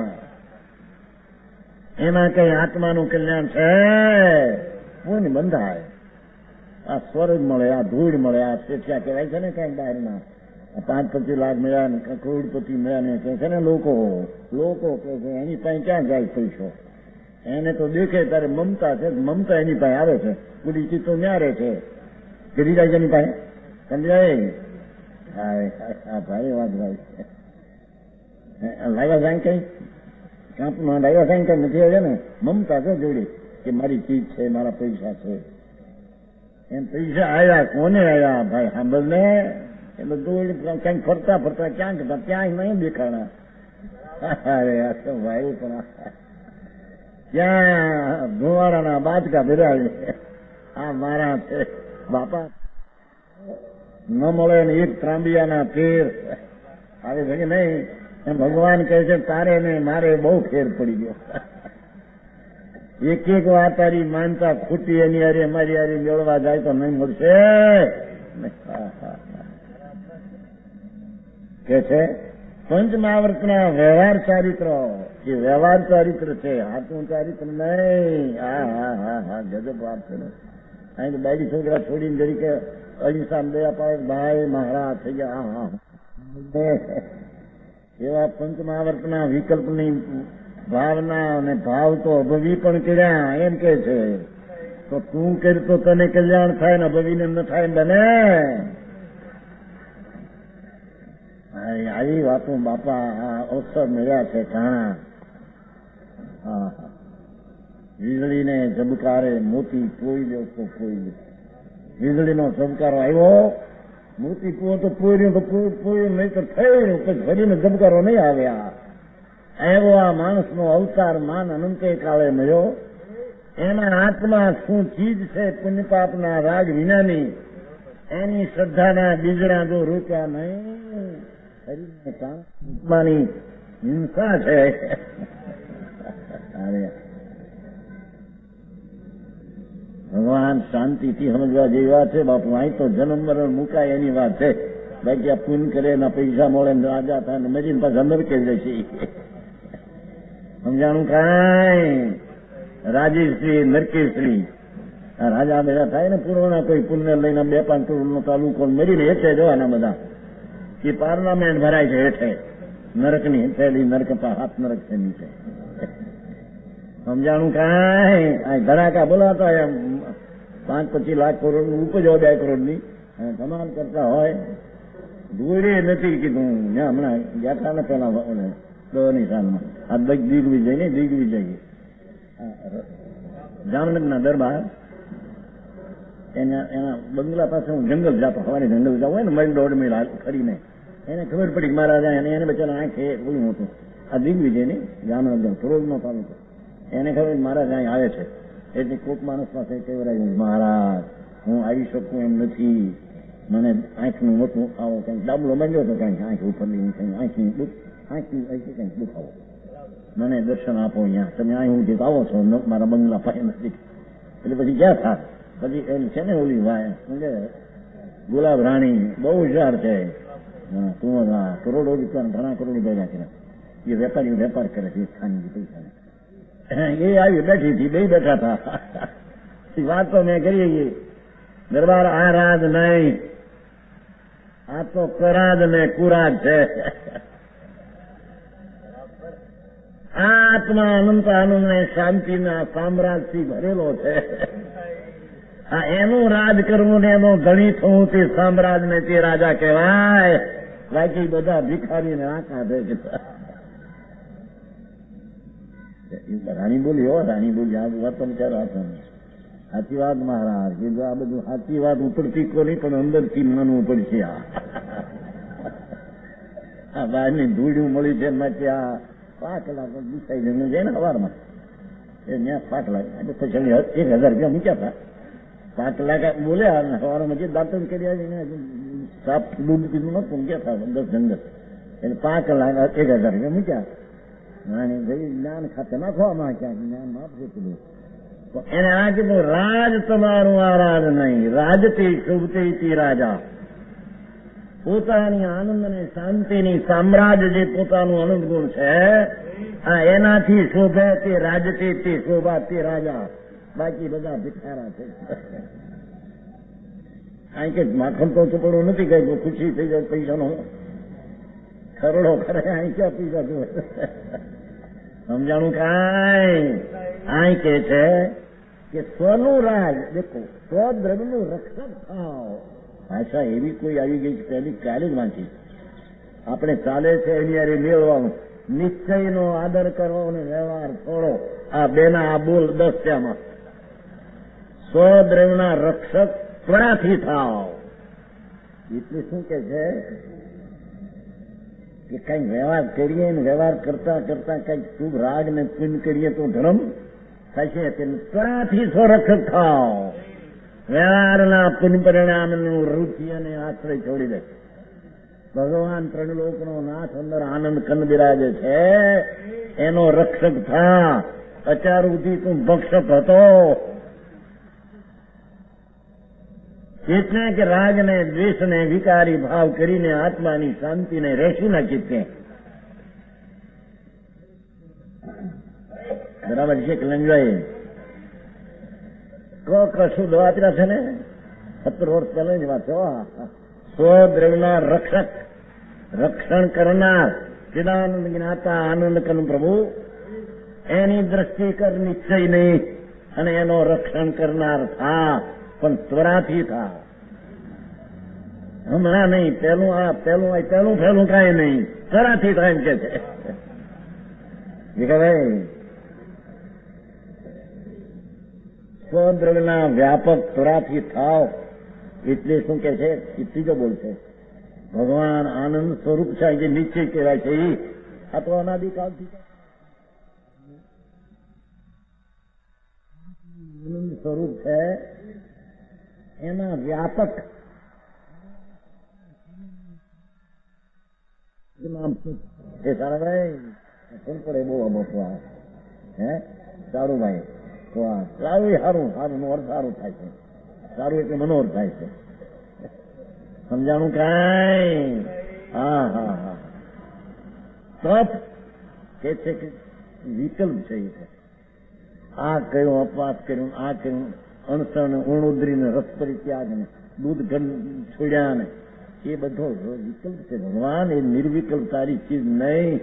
એમાં કઈ આત્માનું કલ્યાણ છે? પુણ્ય બંધાય. આ સ્વર્ગ મળે, આ ધૂળ મળે, આ શેઠિયા કહેવાય છે ને કઈક બહારના 5-25 લાખ મળ્યા ને કરોડપતિ મળ્યા ને કહે છે ને લોકો કહે છે એની પાસે ક્યાં જાય પૈસો? એને તો દેખે તારે મમતા છે, મમતા એની પાસે આવે છે, બધી ચિત્તો ન્યા રહે છે, ગરી જાય એની પાસે. સમજાય? હા ભાઈ વાત ભાઈ લાવ્યા જાય કઈ કાંપમાં લાવ્યા જાય કઈ નથી આવે ને, મમતા છે જોડી કે મારી ચીજ છે, મારા પૈસા છે. એમ પૈસા આવ્યા, કોને આવ્યા ભાઈ સાંભળ ને? એ બધું ક્યાંક ફરતા ફરતા ક્યાંક ક્યાંય નહીં દેખાણા. અરે આ તો ભાઈ પણ ક્યાં ધુવાડાના બાજકા ભેરાવે. આ મારા છે બાપા ન મળે ને એક ત્રાંબિયાના ફેર આવે છે કે નહીં? એમ ભગવાન કહે છે તારે ને મારે બહુ ફેર પડી ગયો. એક વાર તારી માનતા ખૂટી એની હારે મારી હારે મેળવા જાય તો નહીં મળશે. કે છે પંચમહાવર્તના વ્યવહાર ચારિત્ર, એ વ્યવહાર ચારિત્ર છે, હાથનું ચારિત્ર નહીં. હા ગજબ વાત છે. અહીં બાયડી છોકરા છોડીને જરી કે અહિંસા દયા પાડે ભાઈ મહારાજ થઈ ગયા. એવા પંચમહાવર્તના વિકલ્પની ભાવના અને ભાવ તો અભવી પણ કર્યા. એમ કે છે તો તું કરી તો તને કલ્યાણ થાય ને અભવીને ન થાય બને. આવી વાતો બાપા અવસર મળ્યા છે ઘણા. વીજળીને ઝબકારે મોતી પોઈ લ્યો તો પોઈ લ્યો. વીજળીનો ઝબકારો આવ્યો, મોતી પૂવો તો પોઈ તો પોઈ નહીં તો થયું, પછી ફરીને ઝબકારો નહીં આવ્યા. એવો આ માણસનો અવતાર માન અનંતે કાળે મળ્યો. એના હાથમાં શું ચીજ છે પુણ્ય પાપના રાગ વિનાની, એની શ્રદ્ધાના બીજડા જો રોક્યા નહીં, શરીરની હિંસા છે. ભગવાન શાંતિથી સમજવા જેવી વાત છે બાપુ. અહીં તો જન્મ મરણ મુકાય એની વાત છે. બાકી આ પુણ્ય કરે એના પૈસા મળે રાજા થાય ને મરીને પાછા નરકે જાય છે. સમજાણું કાંઈ? રાજેશ્રી નરકેશ્રી આ રાજા બધા થાય ને પૂર્વના કોઈ પુણ્ય લઈને 2-5 કરોડનો તાલુકો મરીને હેઠે જવાના બધા. એ પાર્લામેન્ટ ભરાય છે હેઠે, નરકની હેઠેલી નરક હાથ નરક છે નીચે. સમજાણું કાંઈ? આ ધડાકા બોલાતા એમ 5-25 લાખ કરોડ ઉપજ 2 કરોડની ધમાલ કરતા હોય. દોડે નથી કીધું હમણાં ગયા ને પેલા 10ની સાલમાં આ દિગ્વિજય ને દિગ્વિજય જામનગરના દરબાર, એના બંગલા પાસે હું જંગલ જતો, સવારે જંગલ જવું હોય ને 1.5 મીલ કરીને એને ખબર પડી કે મારા એને બચારા આંખે બોલું હતું. આ દિગ્વિજય ને જામનગર કરોડનો તાલુકો, એને ખબર મારા ત્યાં આવે છે એટલે કોક માણસ પાસે કહેવાય મહારાજ હું આવી શકું એમ નથી, મને આંખનું મોટું આવો કંઈક ડાબલો બાંધ્યો હતો, કંઈક આંખ ઉપરની કંઈક આંખની કંઈક દુખાવો, મને દર્શન આપો અહીંયા, તમે અહીં હું જે આવો છો મારા બંગલા પાસે નથી. એટલે પછી ક્યાં થાય? પછી એમ છે ને ઓલી વાય ગુલાબ રાણી બહુ હુશિયાર છે. તું કરોડો રૂપિયા ઘણા કરોડો ભેગા કર્યા. એ વેપારીઓ વેપાર કરે છે ખાનગી પૈસા. એ આવી બેઠી હતી, બે બેઠા હતા. વાત તો મેં કરી દરબાર આ રાજ નહીં, આ તો કરાજ ને કુરાજ છે. આત્મા અનંત આનંદ ને શાંતિના સામ્રાજ્યથી ભરેલો છે. આ એનું રાજ કરવું ને એનો ધણી થવું તે સામ્રાજ ને તે રાજા કહેવાય. બાકી બધા ભિખારીને આંખા દે. રાણી બોલી હો, રાણી બોલી આ વર્તન કરો. સાચી વાત મહારાજ કીધું, આ બધું સાચી વાત ઉપરથી કોની પણ અંદરથી માનવું પડશે. આ બહારની ધૂળ્યું મળી છે એમાંથી આ 5 લાખ દિશાઈ જઈને જાય ને સવારમાં એ ત્યાં 5 લાખ પછી 1000 રૂપિયા મૂક્યા હતા. 5 લાખ બોલ્યા સવારમાં જે દાંતણ કર્યા સાફ દૂધ પીધું નતું ગયા હતા 10 જંગલ એટલે 5 લાખ 1000 રૂપિયા મૂક્યા. જ્ઞાન ખાતે નાખવામાં ક્યાંક જ્ઞાન માપશે કીધું. એને આ કીધું રાજ તમારું આ રાજ નહીં, રાજતી શુભતી રાજા. પોતાની આનંદ અને શાંતિની સામ્રાજ્ય જે પોતાનું આનંદ ગુણ છે એનાથી શોભે તે રાજતી તે શોભા તે રાજા. બાકી બધા ભિખારા છે. અહીં કે માખણ તો ચોપડો નથી કઈ ખુશી થઈ જાય પૈસાનો ખરડો કરે. અહીં ક્યાં પૈસા જોવે? સમજાણું કાંઈ? અહીં કે છે કે સ્વનું રાજ દેખો, સ્વદ્રવ્યનું રક્ષક થાવ. ભાષા એવી કોઈ આવી ગઈ છે પહેલી કાલે જ વાંચી. આપણે ચાલે છે એની યારે મેળવાનું, નિશ્ચયનો આદર કરવો અને વ્યવહાર છોડો. આ બેના આ બોલ 10 ત્યાંમાં સ્વદ્રવ્યના રક્ષક ત્વરાથી થાવ. એટલે શું કે છે કે કઈ વ્યવહાર કરીએ ને વ્યવહાર કરતા કરતા કઈક શુભ રાગ ને પુણ્ય કરીએ તો ધર્મ થશે. ત્વરાથી સ્વરક્ષક થાવ. વ્યવહારના પુણ્ય પરિણામનું રુચિ અને આશ્રય છોડી દે. ભગવાન 3 લોકનો નાથ અંદર આનંદ કંદ બિરાજે છે, એનો રક્ષક થા. અત્યાર સુધી તું ભક્ષક હતો એટલે કે રાગને દ્વેષને વિકારી ભાવ કરીને આત્માની શાંતિને રહેશું ના ચિત્તે બરાબર છે કે લંગડાઈ કશું દવા આપેલા છે ને 17 વર્ષ પહેલાની વાત છે. સ્વદ્રવ્યના રક્ષણ કરનાર ચિદાનંદ જ્ઞાતા આનંદ કન પ્રભુ એની દ્રષ્ટિ કર નિશ્ચય નહીં અને એનો રક્ષણ કરનાર થા, પણ ત્વરાથી થા. હમણાં નહીં, પહેલું કાંઈ નહીં, ત્વરાથી થાય એમ કે છે. ભાઈ સ્વદ્રવ્યના વ્યાપક ત્વરાથી થાવ એટલે શું કે છે? એ ત્રીજો બોલ છે. ભગવાન આનંદ સ્વરૂપ છે, જે નિશ્ચય કહેવાય છે. એ આ તો અનાદિકાળથી આનંદ સ્વરૂપ છે, એના વ્યાપક એ સારાભાઈ શું પડે બહુ અબોકવા હે સારું ભાઈ તો સારું સારું નો અર્થ સારું થાય છે. સારું એટલે મનોહર થાય છે. સમજાણું કાંઈ? હા હા હા. તપ કે છે કે વિકલ્પ છે. આ કર્યું, અપવાસ કર્યું, આ કર્યું, અણસણ ઉણોદરીને રસ પરિત્યાગ ને દૂધ છોડ્યા ને એ બધો વિકલ્પ છે. ભગવાન એ નિર્વિકલ્પ તારી ચીજ નહીં.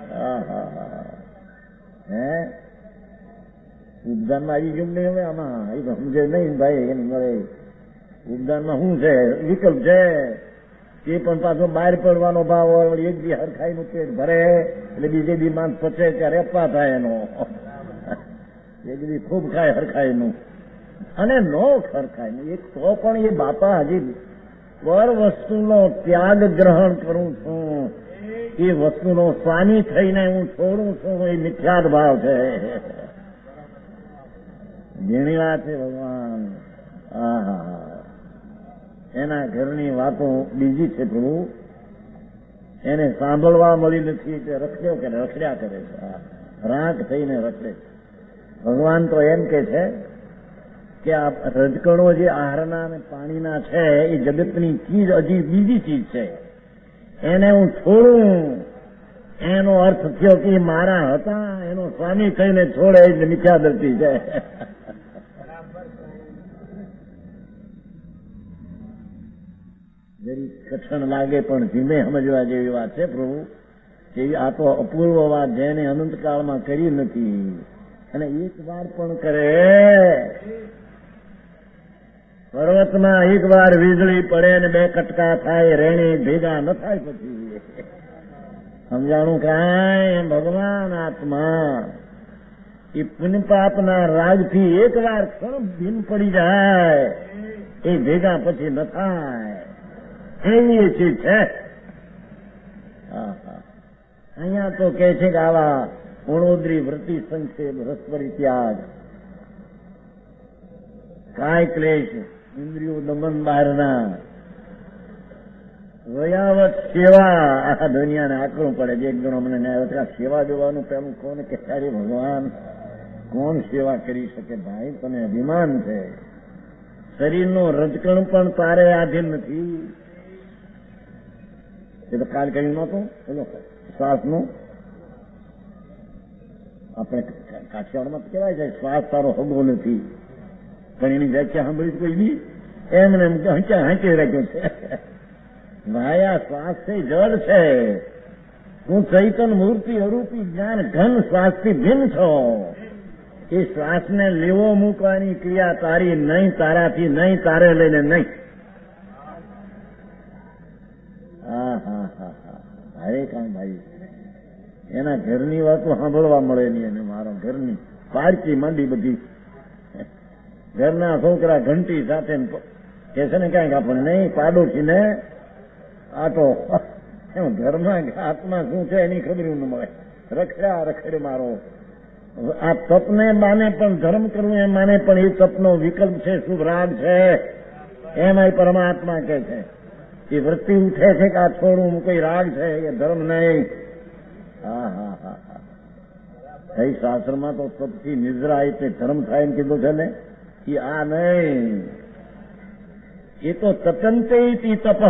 હે ઉદ્યાનમાં આવી ગયું નહીં હવે આમાં એ તો સમજે નહીં ભાઈ. એમ મળે ઉદ્યાનમાં શું છે? વિકલ્પ છે. એ પણ પાછો બહાર પડવાનો ભાવ હોય. એક દી હરખાઈનું પેટ ભરે એટલે બીજે દી માન પચે ત્યારે અપા થાય એનો. એક દી ખૂબ ખાય હરખાઈનું અને નો હરખાઈનું એક તો પણ એ બાપા હજી પર વસ્તુનો ત્યાગ ગ્રહણ કરું છું, એ વસ્તુનો સ્વામી થઈને હું છોડું છું, એ મિથ્યાદ ભાવ છે. ઘણી વાત છે ભગવાન. એના ઘરની વાતો બીજી છે પ્રભુ, એને સાંભળવા મળી નથી તે રખડ્યા કરે છે. રાખ થઈને રખડે. ભગવાન તો એમ કે છે કે આ રજકણો જે આહારના અને પાણીના છે એ જગતની ચીજ હજી બીજી ચીજ છે, એને હું છોડું. એનો અર્થ થયો કે મારા હતા એનો સ્વામી થઈને છોડે એટલે મિથ્યા દ્રષ્ટિ છે. જરી કઠણ લાગે પણ ધીમે સમજવા જેવી વાત છે પ્રભુ. કે આ તો અપૂર્વ વાત જેને અનંતકાળમાં કરી નથી અને એક વાર પણ કરે. પર્વતમાં એક વાર વીજળી પડે ને 2 કટકા થાય, રેણી ભેગા ન થાય પછી. સમજાણું કાંઈ? ભગવાન આત્મા એ પુણ્ય પાપના રાજથી એક વાર ક્ષણ ભીન પડી જાય, એ ભેગા પછી ન થાય. એવી ચીજ છે. અહીંયા તો કે છે કે આવા ઉણોદરી વૃત્તિ સંક્ષેપ રસ પરિત્યાગ કાય ક્લેશ ઇન્દ્રિયો દમન બહારના વયાવત સેવા. આ દુનિયાને આકરું પડે. જે એક જણો મને ન્યાય સેવા દેવાનું પેલું કોને કે તારી ભગવાન કોણ સેવા કરી શકે? ભાઈ તને અભિમાન છે. શરીરનું રજકણ પણ તારે આધીન નથી. એ તો કાલ કર્યું નહોતું એનો શ્વાસનું. આપણે કાઠિયાવાડમાં કહેવાય છે શ્વાસ તારો હગો નથી, પણ એની વ્યાખ્યા સાંભળી કોઈ બી એમને હાંચી રાખ્યો છે. ભાઈ આ શ્વાસ છે જળ છે. હું ચૈતન મૂર્તિ અરૂપી જ્ઞાન ઘન શ્વાસથી ભિન્ન છો. એ શ્વાસને લેવો મૂકવાની ક્રિયા તારી નહીં, તારાથી નહીં, તારે લઈને નહીં. અરે કાંઈ ભાઈ એના ઘરની વાતો સાંભળવા મળે નહીં. અને મારા ઘરની પારકી માંડી બધી ઘરના છોકરા ઘંટી સાથે કે છે ને કાંઈક આપણે નહીં પાડોશીને આટો એમ ઘરમાં આત્મા શું છે એની ખબર ન મળે. રખડે મારો. આ તપને માને પણ ધર્મ કરવું એમ માને પણ એ તપનો વિકલ્પ છે, શુભ રાગ છે. એમાંય પરમાત્મા કે છે એ વૃત્તિ ઉઠે છે કે આ છોડું કોઈ રાગ છે એ ધર્મ નહીં. કઈ શાસ્ત્રમાં તો તપથી નિદ્રા એટલે ધર્મ થાય એમ કીધું છે ને. એ આ નહીં. એ તો તપંતે તપ.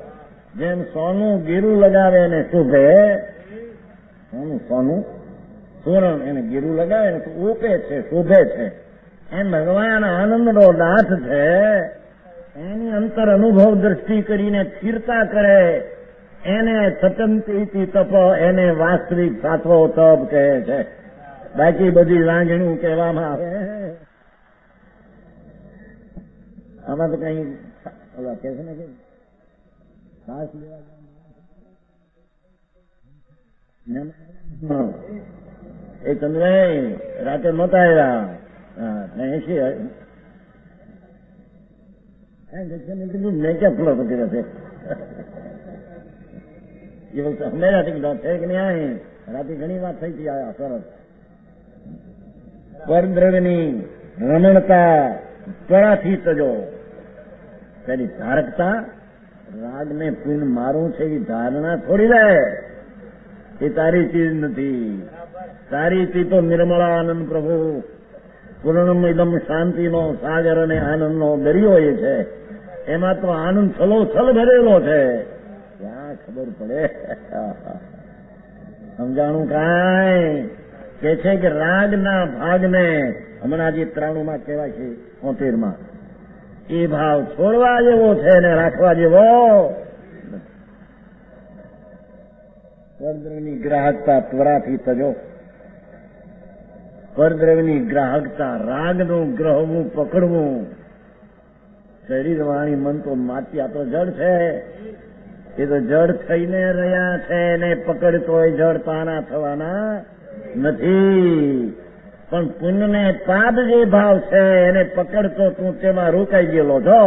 જેમ સોનું ગીરું લગાવે ને શુભે, સોનું સુવર્ણ એને ગીરું લગાવે ને તો ઉપે છે, શોભે છે. એમ ભગવાન આનંદનો દાથ છે. એની અંતર અનુભવ દ્રષ્ટિ કરીને સ્થિરતા કરે એને સતંતી તપ, એને વાસ્તવિક સાત્વો તપ કહે છે. બાકી બધી લાંગણું કહેવામાં આવે. આમાં તો કઈ ઓલા કે છે ને કે શ્વાસ લેવા એ ચંદ્ર રાતે નહોતા આવ્યા 80 મેં ક્યાં ફૂલો થતી રહેશે એ વખતે અમે રાતે છે કે નહીં રાતે ઘણી વાત થઈ હતી. આયા સરસ પરદ્રવ્યની રમણતા ત્વરાથી તજો. તેની ધારકતા રાગને પૂર્ણ મારું છે એ ધારણા છોડી દે. એ તારી ચીજ નથી. તારી ચીજ તો નિર્મળા આનંદ પ્રભુ પૂર્ણમ એકદમ શાંતિનો સાગર અને આનંદનો દરિયો એ છે. એમાં તો આનંદ છલોછલ ભરેલો છે. ત્યાં ખબર પડે સમજાણું કાંઈ કે છે કે રાગના ભાગને હમણાં જે 93 કહેવાય છે 73 એ ભાવ છોડવા જેવો છે ને રાખવા જેવો. પરદ્રવ્યની ગ્રાહકતા ત્વરાથી તજો. પરદ્રવ્યની ગ્રાહકતા રાગનું ગ્રહવું પકડવું. શરીર વાણી મન તો માટી આ તો જડ છે. એ તો જડ થઈને રહ્યા છે એને પકડતોય જડ તાના થવાના નથી. પણ પુણ્ય ને પાપ જે ભાવ છે એને પકડતો તું તેમાં રોકાઈ ગયેલો છો.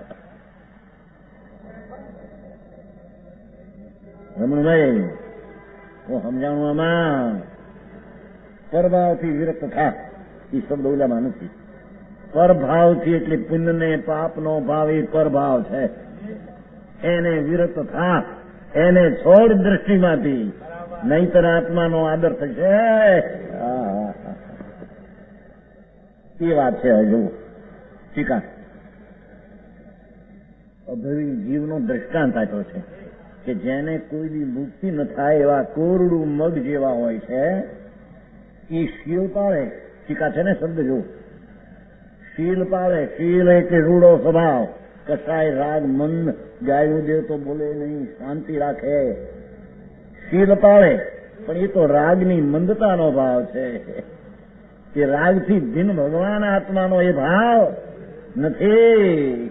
રમણભાઈ તો સમજાણું આમાં પરભાવથી વિરક્ત થા એ શબ્દ ઓલામાં નથી. પરભાવથી એટલે પુણ્ય ને પાપનો ભાવ એ પરભાવ છે. એને વિરક્ત થા, એને છોડ દ્રષ્ટિમાંથી, નહીતર આત્માનો આદર થશે. એ વાત છે. હજુ ટીકા અભવી જીવનો દ્રષ્ટાંત આપ્યો છે કે જેને કોઈ બી મુક્તિ ન થાય એવા કોરડું મગ જેવા હોય છે. એ શીલ પાળે. ટીકા છે ને શબ્દ જો શીલ પાળે. શીલ એટલે રૂડો સ્વભાવ. કસાય રાગ મંદ ગાયું દે તો બોલે નહીં, શાંતિ રાખે. શીલ પાળે. પણ એ તો રાગની મંદતાનો ભાવ છે. કે રાગથી ભિન્ન ભગવાન આત્માનો એ ભાવ નથી.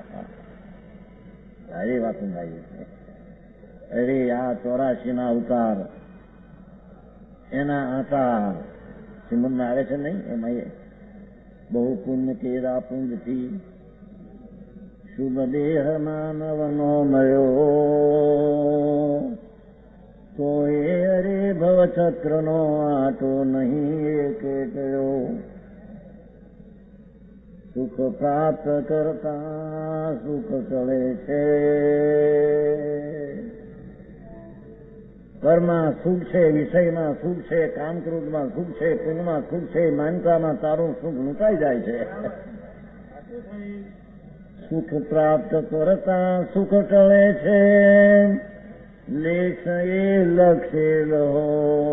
સારી વાત સમજાવી છે. અરે આ 84 અવતાર એના આકાર શ્રીમદમાં આવે છે નહીં. એમાં બહુ પુણ્ય કેરા પુંજથી શુભ દેહ માનવનો મળ્યો તો એ અરે ભવચક્રનો આટો નહીં કે ગયો. સુખ પ્રાપ્ત કરતા સુખ ચડે છે. ઘરમાં સુખ છે, વિષયમાં સુખ છે, કામક્રોધમાં સુખ છે, પુણ્યમાં સુખ છે, માનતામાં તારું સુખ લૂંટાઈ જાય છે. સુખ પ્રાપ્ત કરતા સુખ ટળે છે. લેખ એ લખેલ હો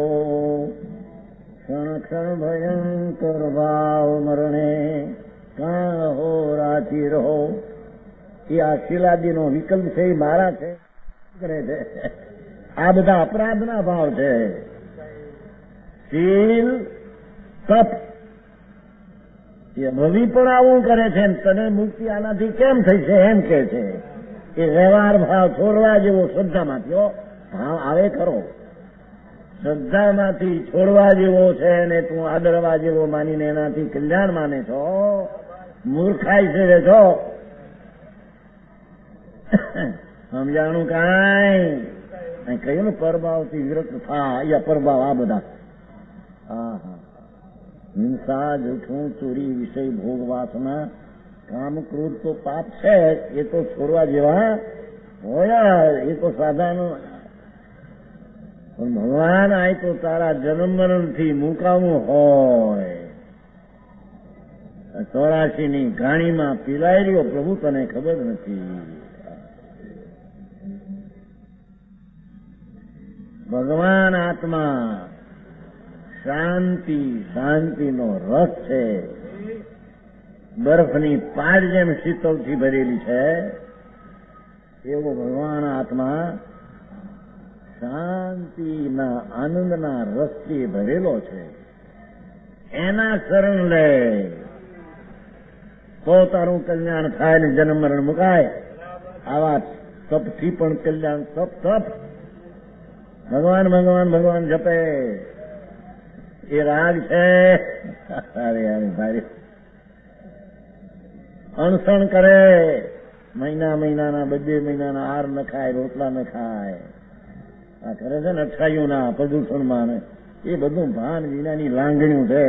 ક્ષણ ક્ષણ ભયંકર ભાવ મરણે કાણ હો રાચી રહો. એ આ શિલાદીનો વિકલ્પ છે. એ મારા છે કરે છે. આ બધા અપરાધના ભાવ છે. શીલ તપ એ ભવી પણ આવું કરે છે. તને મુક્તિ આનાથી કેમ થઈ છે એમ કે છે. એ વ્યવહાર ભાવ છોડવા જેવો શ્રદ્ધામાંથી ભાવ આવે ખરો. શ્રદ્ધામાંથી છોડવા જેવો છે ને તું આદરવા જેવો માનીને એનાથી કલ્યાણ માને છો. મૂર્ખાઈ છે છો. સમજાણું કાંઈ કહ્યું ને પરભાવથી વિરક્ત થા. એ અપરભાવ આ બધા. હિંસા, જૂઠું, ચોરી, વિષય, ભોગ, વાસના, કામ, ક્રોધ તો પાપ છે. એ તો છોડવા જેવા હોય. એ તો સાધારણ. પણ ભગવાન આય તો તારા જન્મ મરણથી મુકાવું હોય. 84ની ઘાણીમાં પીલાઈ રહ્યો પ્રભુ તને ખબર નથી. ભગવાન આત્મા શાંતિ, શાંતિનો રસ છે. બરફની પાડ જેમ શીતળથી ભરેલી છે એવો ભગવાન આત્મા શાંતિના આનંદના રસથી ભરેલો છે. એના શરણ લે તો તારું કલ્યાણ થાય ને જન્મ મરણ મુકાય. આવા તપથી પણ કલ્યાણ. તપ ભગવાન ભગવાન ભગવાન જપે એ રાગ છે. અરે ભાઈ અણસણ કરે, મહિનાના 2 મહિનાના હાર ન ખાય, રોટલા ન ખાય, આ કરે છે ને અઠાઈઓના પ્રદૂષણમાં એ બધું ભાન વિનાની લાંગણીઓ છે.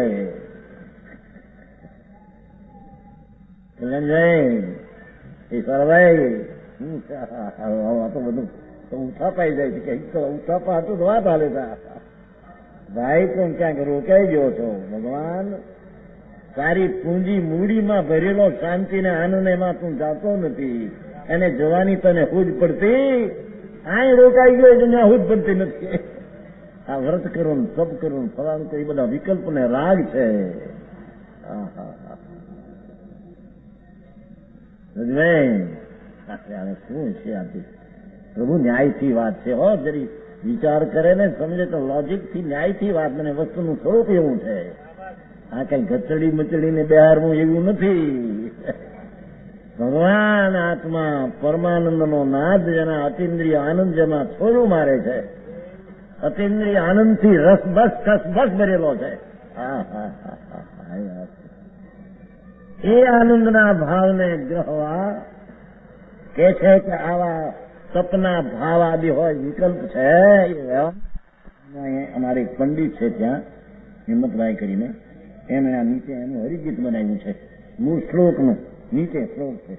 કલ્યાણભાઈ એ સરભાઈ તો બધું તો ઉઠાપાઈ જાય છે કે ઉઠાપા હતું તો વાત હાલે ભાઈ પણ ક્યાંક રોકાઈ ગયો છો. ભગવાન સારી પૂંજી મૂડીમાં ભરેલો શાંતિને આનંદ એમાં તું જાતો નથી. એને જવાની તને હુજ પડતી, અહીં રોકાઈ ગયો એટલે ત્યાં હુજ પડતી નથી. આ વ્રત કરો ને તપ કરો ને ફલાણું કરી બધા વિકલ્પ ને રાગ છે. શું છે આથી પ્રભુ ન્યાયથી વાત છે. હો જરી વિચાર કરે ને સમજે તો લોજિકથી ન્યાયથી વાત. મને વસ્તુનું સ્વરૂપ એવું છે. આ કઈ ગચડી મચડીને બહારનું એવું નથી. ભગવાન આત્મા પરમાનંદનો નાદ જેના અતિન્દ્રિય આનંદ જેમાં થોડું મારે છે. અતિન્દ્રિય આનંદથી રસ બસ કસ બસ ભરેલો છે. એ આનંદના ભાવને ગ્રહવા કે છે કે આવા તપના ભાવ આદિ હોય વિકલ્પ છે. અમારે એક પંડિત છે ત્યાં હિંમતભાઈ કરીને, એને આ નીચે એનું હરિગીત બનાવ્યું છે. મૂળ શ્લોકનું નીચે શ્લોક છે.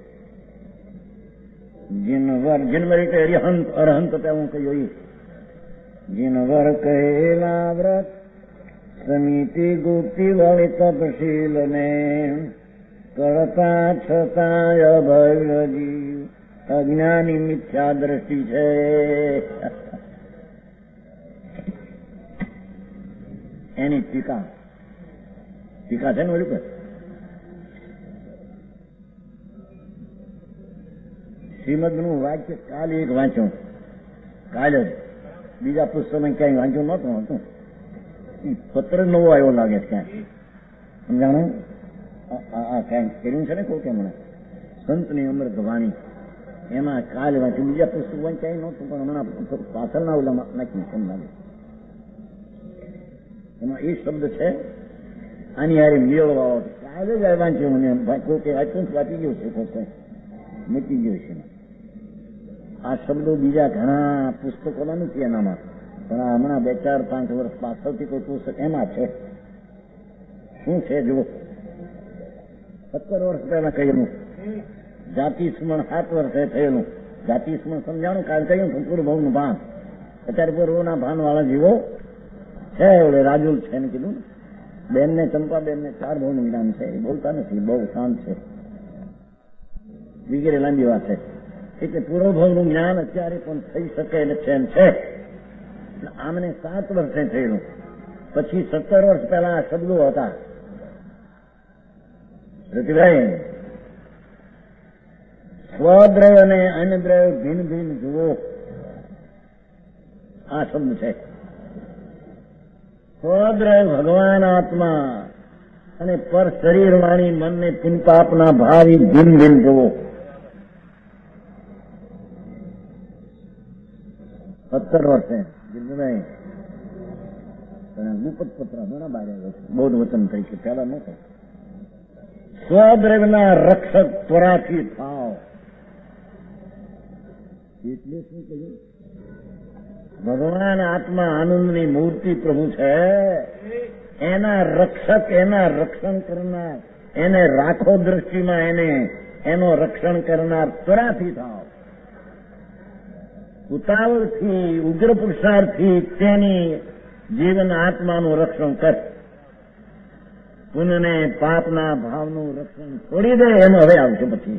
જીનવર કે અરિહંત અરહંત હું કહ્યું જીનવર કહેલા વ્રત સમિતિ ગુપ્તિ વળી તપશીલ ને કરતા છતાં અભય જીવ અજ્ઞાની મિથ્યા દ્રષ્ટિ છે. એની ટીકા છે ને વળી પર શ્રીમદનું વાક્ય કાલે એક વાંચ્યું, કાલે બીજા પુસ્તકમાં ક્યાંય વાંચ્યું નહોતું હતું. પત્ર નવો આવ્યો લાગે છે ક્યાંય, સમજાણું? આ ક્યાંક કર્યું છે ને કોઈ હમણાં સંતની અમૃત વાણી, એમાં કાલે વાંચ્યું. બીજા પુસ્તકમાં ક્યાંય નહોતું પણ હમણાં પાછળના ઓલામાં નાખ્યું છે લાગે. એમાં એ શબ્દ છે આની હારે મેળવાળો. કાલે જ વાંચ્યું મને કોઈ વાંચ્યું વાંચી ગયું છે, કોઈ મૂકી ગયું છે. આ શબ્દો બીજા ઘણા પુસ્તકોમાં નથી એનામાં, પણ હમણાં 2, 4, 5 વર્ષ પાછળથી કોઈ પુસ્તક એમાં છે. શું છે જુઓ. 17 વર્ષ પહેલા કહેલું જાતિ સ્મરણ 7 વર્ષે થયેલું. જાતિ સ્મરણ સમજાણું કારણ કહ્યું પૂર્વભાવનું ભાન. અત્યારે પૂર્વના ભાન વાળા જીવો છે. ઓલે રાજુલ છે ને કીધું, બેનને ચંપાબેનને 4 ભાવનું જ્ઞાન છે. એ બોલતા નથી, બહુ શાંત છે વગેરે લાંબી વાત છે. એટલે પૂર્વભાવનું જ્ઞાન અત્યારે પણ થઈ શકે ને છે. આમને 7 વર્ષે થયેલું. પછી 17 વર્ષ પહેલા આ શબ્દો હતા. રતિભાઈ સ્વદ્રય અને અન્યદ્રય ભિન્ન ભિન્ન જુઓ. આ શબ્દ છે. સ્વદ્રય ભગવાન આત્મા અને પર શરીર વાણી મનને પિંપાપના ભાવી ભિન્ન ભિન્ન જુઓ. 17 વર્ષે ગિરધભાઈ ગુપત પત્ર ઘણા બહાર આવ્યો છે બૌદ્ધ વચન તરીકે, પહેલા નહોતો. સ્વદ્રવ્યના રક્ષક ત્વરાથી થાવ. એટલે શું કહ્યું? ભગવાન આત્મા આનંદની મૂર્તિ પ્રભુ છે. એના રક્ષક, એના રક્ષણ કરનાર, એને રાખો દ્રષ્ટિમાં, એનો રક્ષણ કરનાર ત્વરાથી થાવ. ઉતાવળથી, ઉગ્ર પુરુષાર્થથી તેની જીવન આત્માનું રક્ષણ કર. પુણ્યને પાપના ભાવનું રક્ષણ છોડી દે. એમ હવે આવશે પછી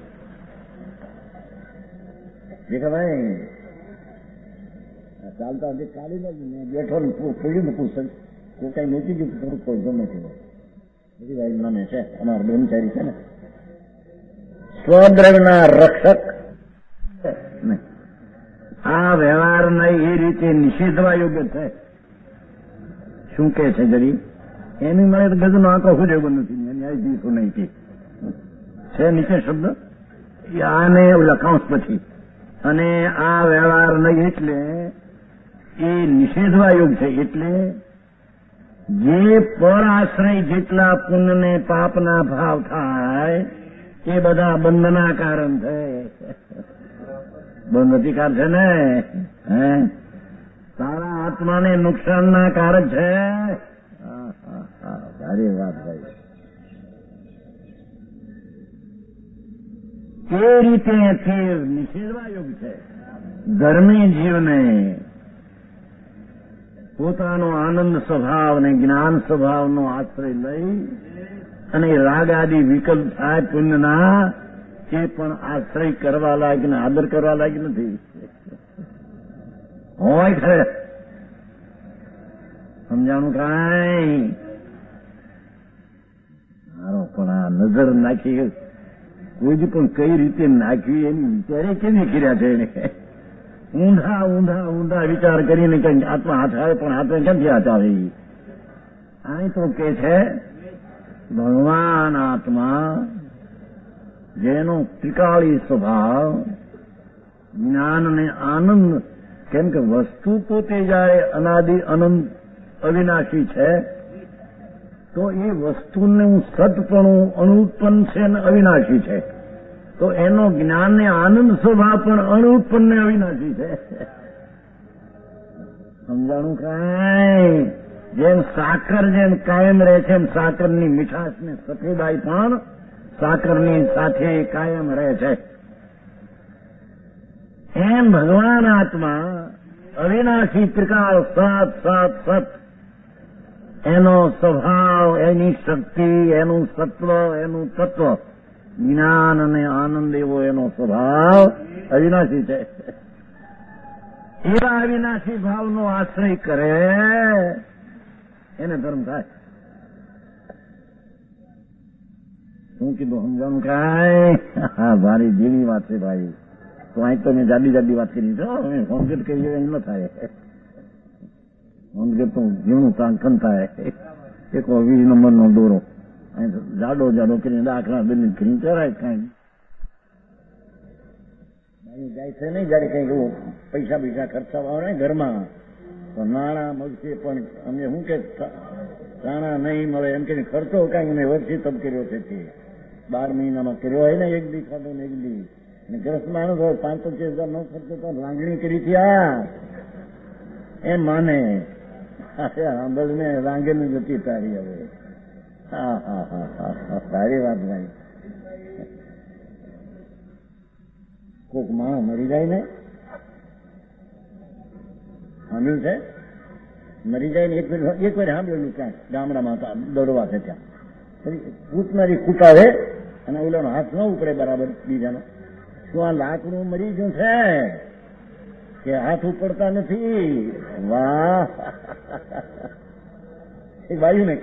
ભાઈ ચાલતા કાઢી દે. બેઠો પૂછ્યું પુસ્તક કોઈ કઈ મૂકી ગયું થોડુંક કોઈ ગમે છે બધી ભાઈ નામે છે અમારા બ્રહ્મચારી છે ને સ્વદ્રવ્યના રક્ષક આ વ્યવહારના એ રીતે નિષેધવા યોગ્ય છે. શું કે છે જરી એની મળે તો ગજનો આંકડો ખુજેવો નથી ન્યાયાધીશો નહીં કે છે નીચે શબ્દ આને લખાઉં પછી અને આ વ્યવહાર નહીં એટલે એ નિષેધવા યોગ છે. એટલે જે પર આશ્રય જેટલા પુણ્ય ને પાપના ભાવ થાય એ બધા બંધના કારણ છે. બંધ અધિકાર છે ને હે સારા આત્માને નુકસાનના કારક છે. સારી વાત ભાઈ. એ રીતે તે નિષેધવા યોગ છે. ધર્મી જીવને પોતાનો આનંદ સ્વભાવ ને જ્ઞાન સ્વભાવનો આશ્રય લઈ અને રાગ આદિ વિકલ્પ થાય પુણ્યના એ પણ આશ્રય કરવા લાયક ને આદર કરવા લાયક નથી. હોય ખરે સમજાણું કાંઈ મારો પણ આ નજર નાખી કોઈ જ પણ કઈ રીતે નાખવી એની વિચારે કેવી કર્યા છે એને ઊંધા ઊંધા ઊંધા વિચાર કરીને કઈ આત્મા હાથ આવે પણ હાથે ક્યાંથી હાથ આવે અહીં તો કે છે ભગવાન આત્મા જેનો ત્રિકાળી સ્વભાવ જ્ઞાન અને આનંદ કેમ કે વસ્તુ પોતે જ્યારે અનાદિ અનંત અવિનાશી છે તો એ વસ્તુનું સતપણું અનુત્પન્ન છે અને અવિનાશી છે તો એનો જ્ઞાન ને આનંદ સ્વભાવ પણ અનુત્પન્ન ને અવિનાશી છે. સમજાણું કાંઈ જેમ સાકર જેમ કાયમ રહે છે એમ સાકરની મીઠાશ ને સફેદાઈ પણ સાકરની સાથે કાયમ રહે છે. એમ ભગવાન આત્મા અવિનાશી ત્રિકાળ સત સત સત એનો સ્વભાવ એની શક્તિ એનું સત્વ એનું તત્વ જ્ઞાન અને આનંદ એવો એનો સ્વભાવ અવિનાશી છે. એવા અવિનાશી ભાવનો આશ્રય કરે એને ધર્મ થાય. શું કીધું સમજાણું કાંઈ હા ભારી જેવી વાત છે ભાઈ. તો અહીં તો મેં જાડી જાડી વાત કરી છો હોમગેટ કહીએ એમ ન થાય. હોમગેટ તો ઝીણું તાંકન થાય. એક 20 નંબરનો દોરો જાડો જાડો કરીને દાખલા બની કરીને ચરાય કાંઈ જાય છે નહીં જયારે કઈ એવું પૈસા પૈસા ખર્ચાવા આવે ઘરમાં તો નાણાં મળશે પણ અમે શું કે નાણાં નહીં મળે એમ કે ખર્ચો કાંઈ અમે વર્ષી તબ કર્યો છે તે 12 મહિનામાં કર્યો હોય ને એક દી ખાધો ને એક દી અને ગ્રસ્ત માણસ હોય 5-5 નો ખર્ચો તો લાંગણી કરી હતી એમ માને સાંભળને રાંગેલી જતી તારી હવે હા હા હા હા સારી વાત ભાઈ. કોક માણસ મરી જાય ને સાંભળ્યું છે મરી જાય ને એક વાર સાંભળેલું ક્યાં ગામડામાં દોડવા છે ત્યાં પૂછનારી કૂટાવે અને ઓલાનો હાથ ન ઉપડે બરાબર બીજાનો શું આ લાકડું મરી ગયું છે કે હાથ ઉપડતા નથી. વાહ એ બાયું ને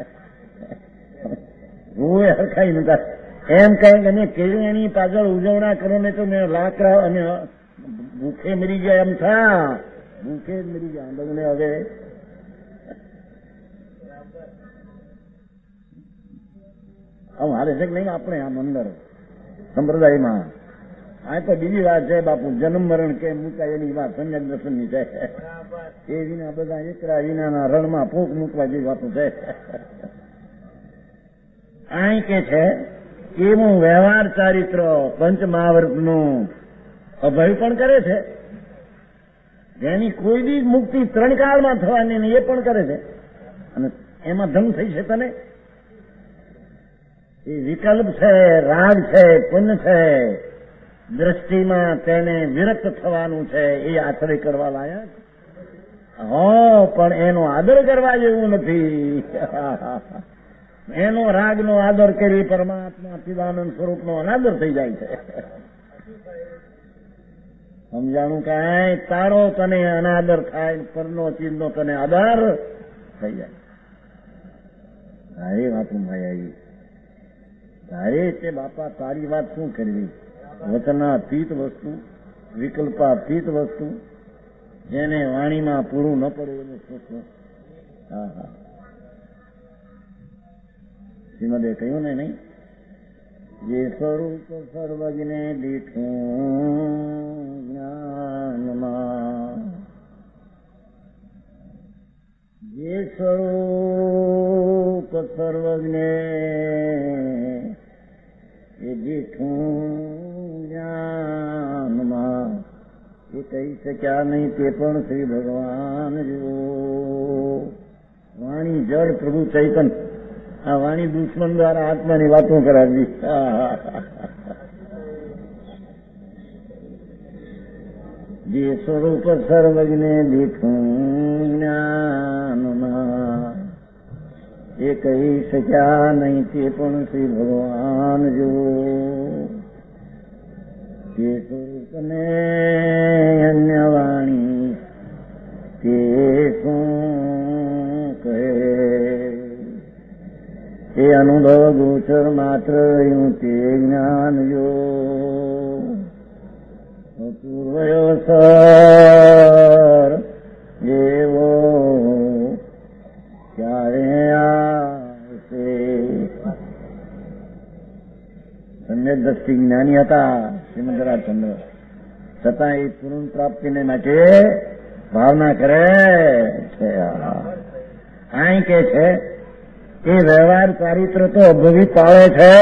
રોય હરખાઈ નતા એમ કહે કે અમે કેળીની પાછળ ઉજવણા કરો ને તો મેં લાકડા અને ભૂખે મરી ગયા એમ થા ભૂખે જ મરી ગયા બગને હવે આમ હારે છે કે નહીં આપણે આમ અંદર સંપ્રદાયમાં આ તો બીજી વાત છે બાપુ જન્મ મરણ કેમ મૂકાય એની વાત સમ્યક દર્શનની છે. એ વિના બધા એકરા વિનાના રણમાં ફૂંક મૂકવા જેવી વાતો છે. અહીં કે છે એવું વ્યવહાર ચારિત્ર પંચ મહાવર્તનું અભય પણ કરે છે જેની કોઈ બી મુક્તિ 3 કાળમાં થવાની એ પણ કરે છે અને એમાં ધન થઈ છે તને એ વિકલ્પ છે રાગ છે પુણ્ય છે દ્રષ્ટિમાં તેને વિરક્ત થવાનું છે એ આશ્રય કરવા લાયક પણ એનો આદર કરવા જેવું નથી. એનો રાગનો આદર કરી પરમાત્મા ચિદાનંદ સ્વરૂપનો અનાદર થઈ જાય છે. સમજાણું કાંઈ તારો તને અનાદર થાય પરનો ચીજનો તને આદર થઈ જાય. તારે વાતું ભાઈ આવી તારે તે બાપા તારી વાત શું કરવી? વચનાતીત વસ્તુ, વિકલ્પાતીત વસ્તુ, જેને વાણીમાં પૂરું ન પડે એને શું? હા હા, શ્રીમદે કહ્યું ને નહીં, જે સ્વરૂપ સર્વજ્ઞે દીઠું જ્ઞાનમાં, જે સ્વરૂપ સર્વજ્ઞે એ દીઠું જ્ઞાનમાં, એ કહી શક્યા નહીં તે પણ શ્રી ભગવાન જો. વાણી જળ પ્રભુ ચૈતન્ય, આ વાણી દુશ્મન દ્વારા આત્માની વાતો કરાવી. જે સ્વરૂપ સર્વજ્ઞે દીઠું જ્ઞાનમાં, એ કહી શક્યા નહીં તે પણ શ્રી ભગવાન જો. તે સ્વરૂપને અન્ય વાણી તે શું કહે? એ અનુભવ ગોચર માત્ર રહ્યું તે જ્ઞાન જો. પૂર્વયોસર એવો ક્યારે આવશે? સમ્યક દ્રષ્ટિ જ્ઞાની હતા શ્રીમદ રાજચંદ્ર, છતાં એ પૂર્ણ પ્રાપ્તિને માટે ભાવના કરે છે. અહીં કે છે એ વ્યવહાર ચારિત્ર તો અભવી પાળે છે.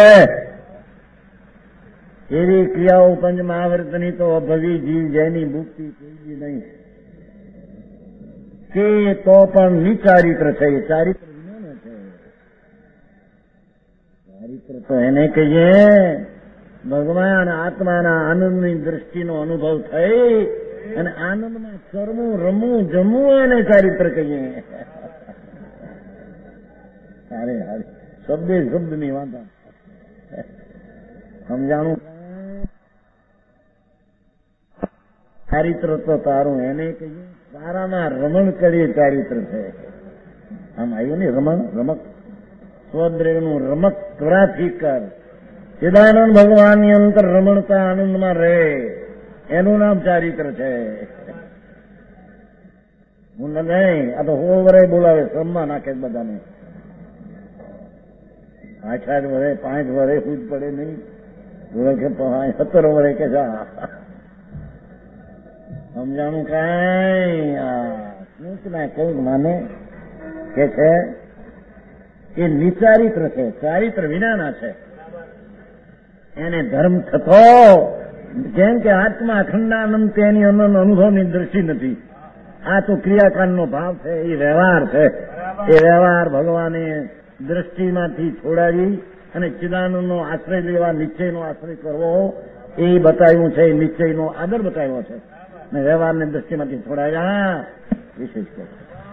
એવી ક્રિયાઓ પંચ મહાવ્રતની તો અભવી જીવ જેની મુક્તિ કોઈ નહીં, તે તો પણ નિચારિત્ર છે. એ ચારિત્ર વિના છે. ચારિત્ર તો એને કહીએ ભગવાન આત્માના આનંદની દ્રષ્ટિનો અનુભવ થઈ અને આનંદમાં ચરમું રમવું જમવું એને ચારિત્ર કહીએ. અરે હારે શબ્દે શબ્દની વાંધા સમજાણું. ચારિત્ર તો તારું એને કહીએ તારામાં રમણ કરીએ ચારિત્ર છે. આમ આવ્યું ને રમણ, રમક, સ્વદ્રેવનું રમક ત્વરાથી કર. ચિદાનંદ ભગવાનની અંતર રમણતા આનંદમાં રહે એનું નામ ચારિત્ર છે. હું નહીં, આ તો હો વરે બોલાવે, શ્રમમાં નાખે બધાને. 8 વરે 5 વરે જ પડે નહીં, 17 વરે કે જા સમજાણું કઈ ના કઈ માને કે છે એ નિચારિત્ર છે, ચારિત્ર વિનાના છે. એને ધર્મ થતો કેમ કે આત્મા અખંડાનંદ તેની અનુભવની દ્રષ્ટિ નથી. આ તો ક્રિયાકાંડનો ભાવ છે, એ વ્યવહાર છે. એ વ્યવહાર ભગવાને દ્રષ્ટિમાંથી છોડાવી અને ચિદાનંદનો આશ્રય લેવા, નિશ્ચયનો આશ્રય કરવો એ બતાવ્યું છે. નિશ્ચયનો આદર બતાવ્યો છે અને વ્યવહારને દ્રષ્ટિમાંથી છોડાવ્યા વિશેષ છે.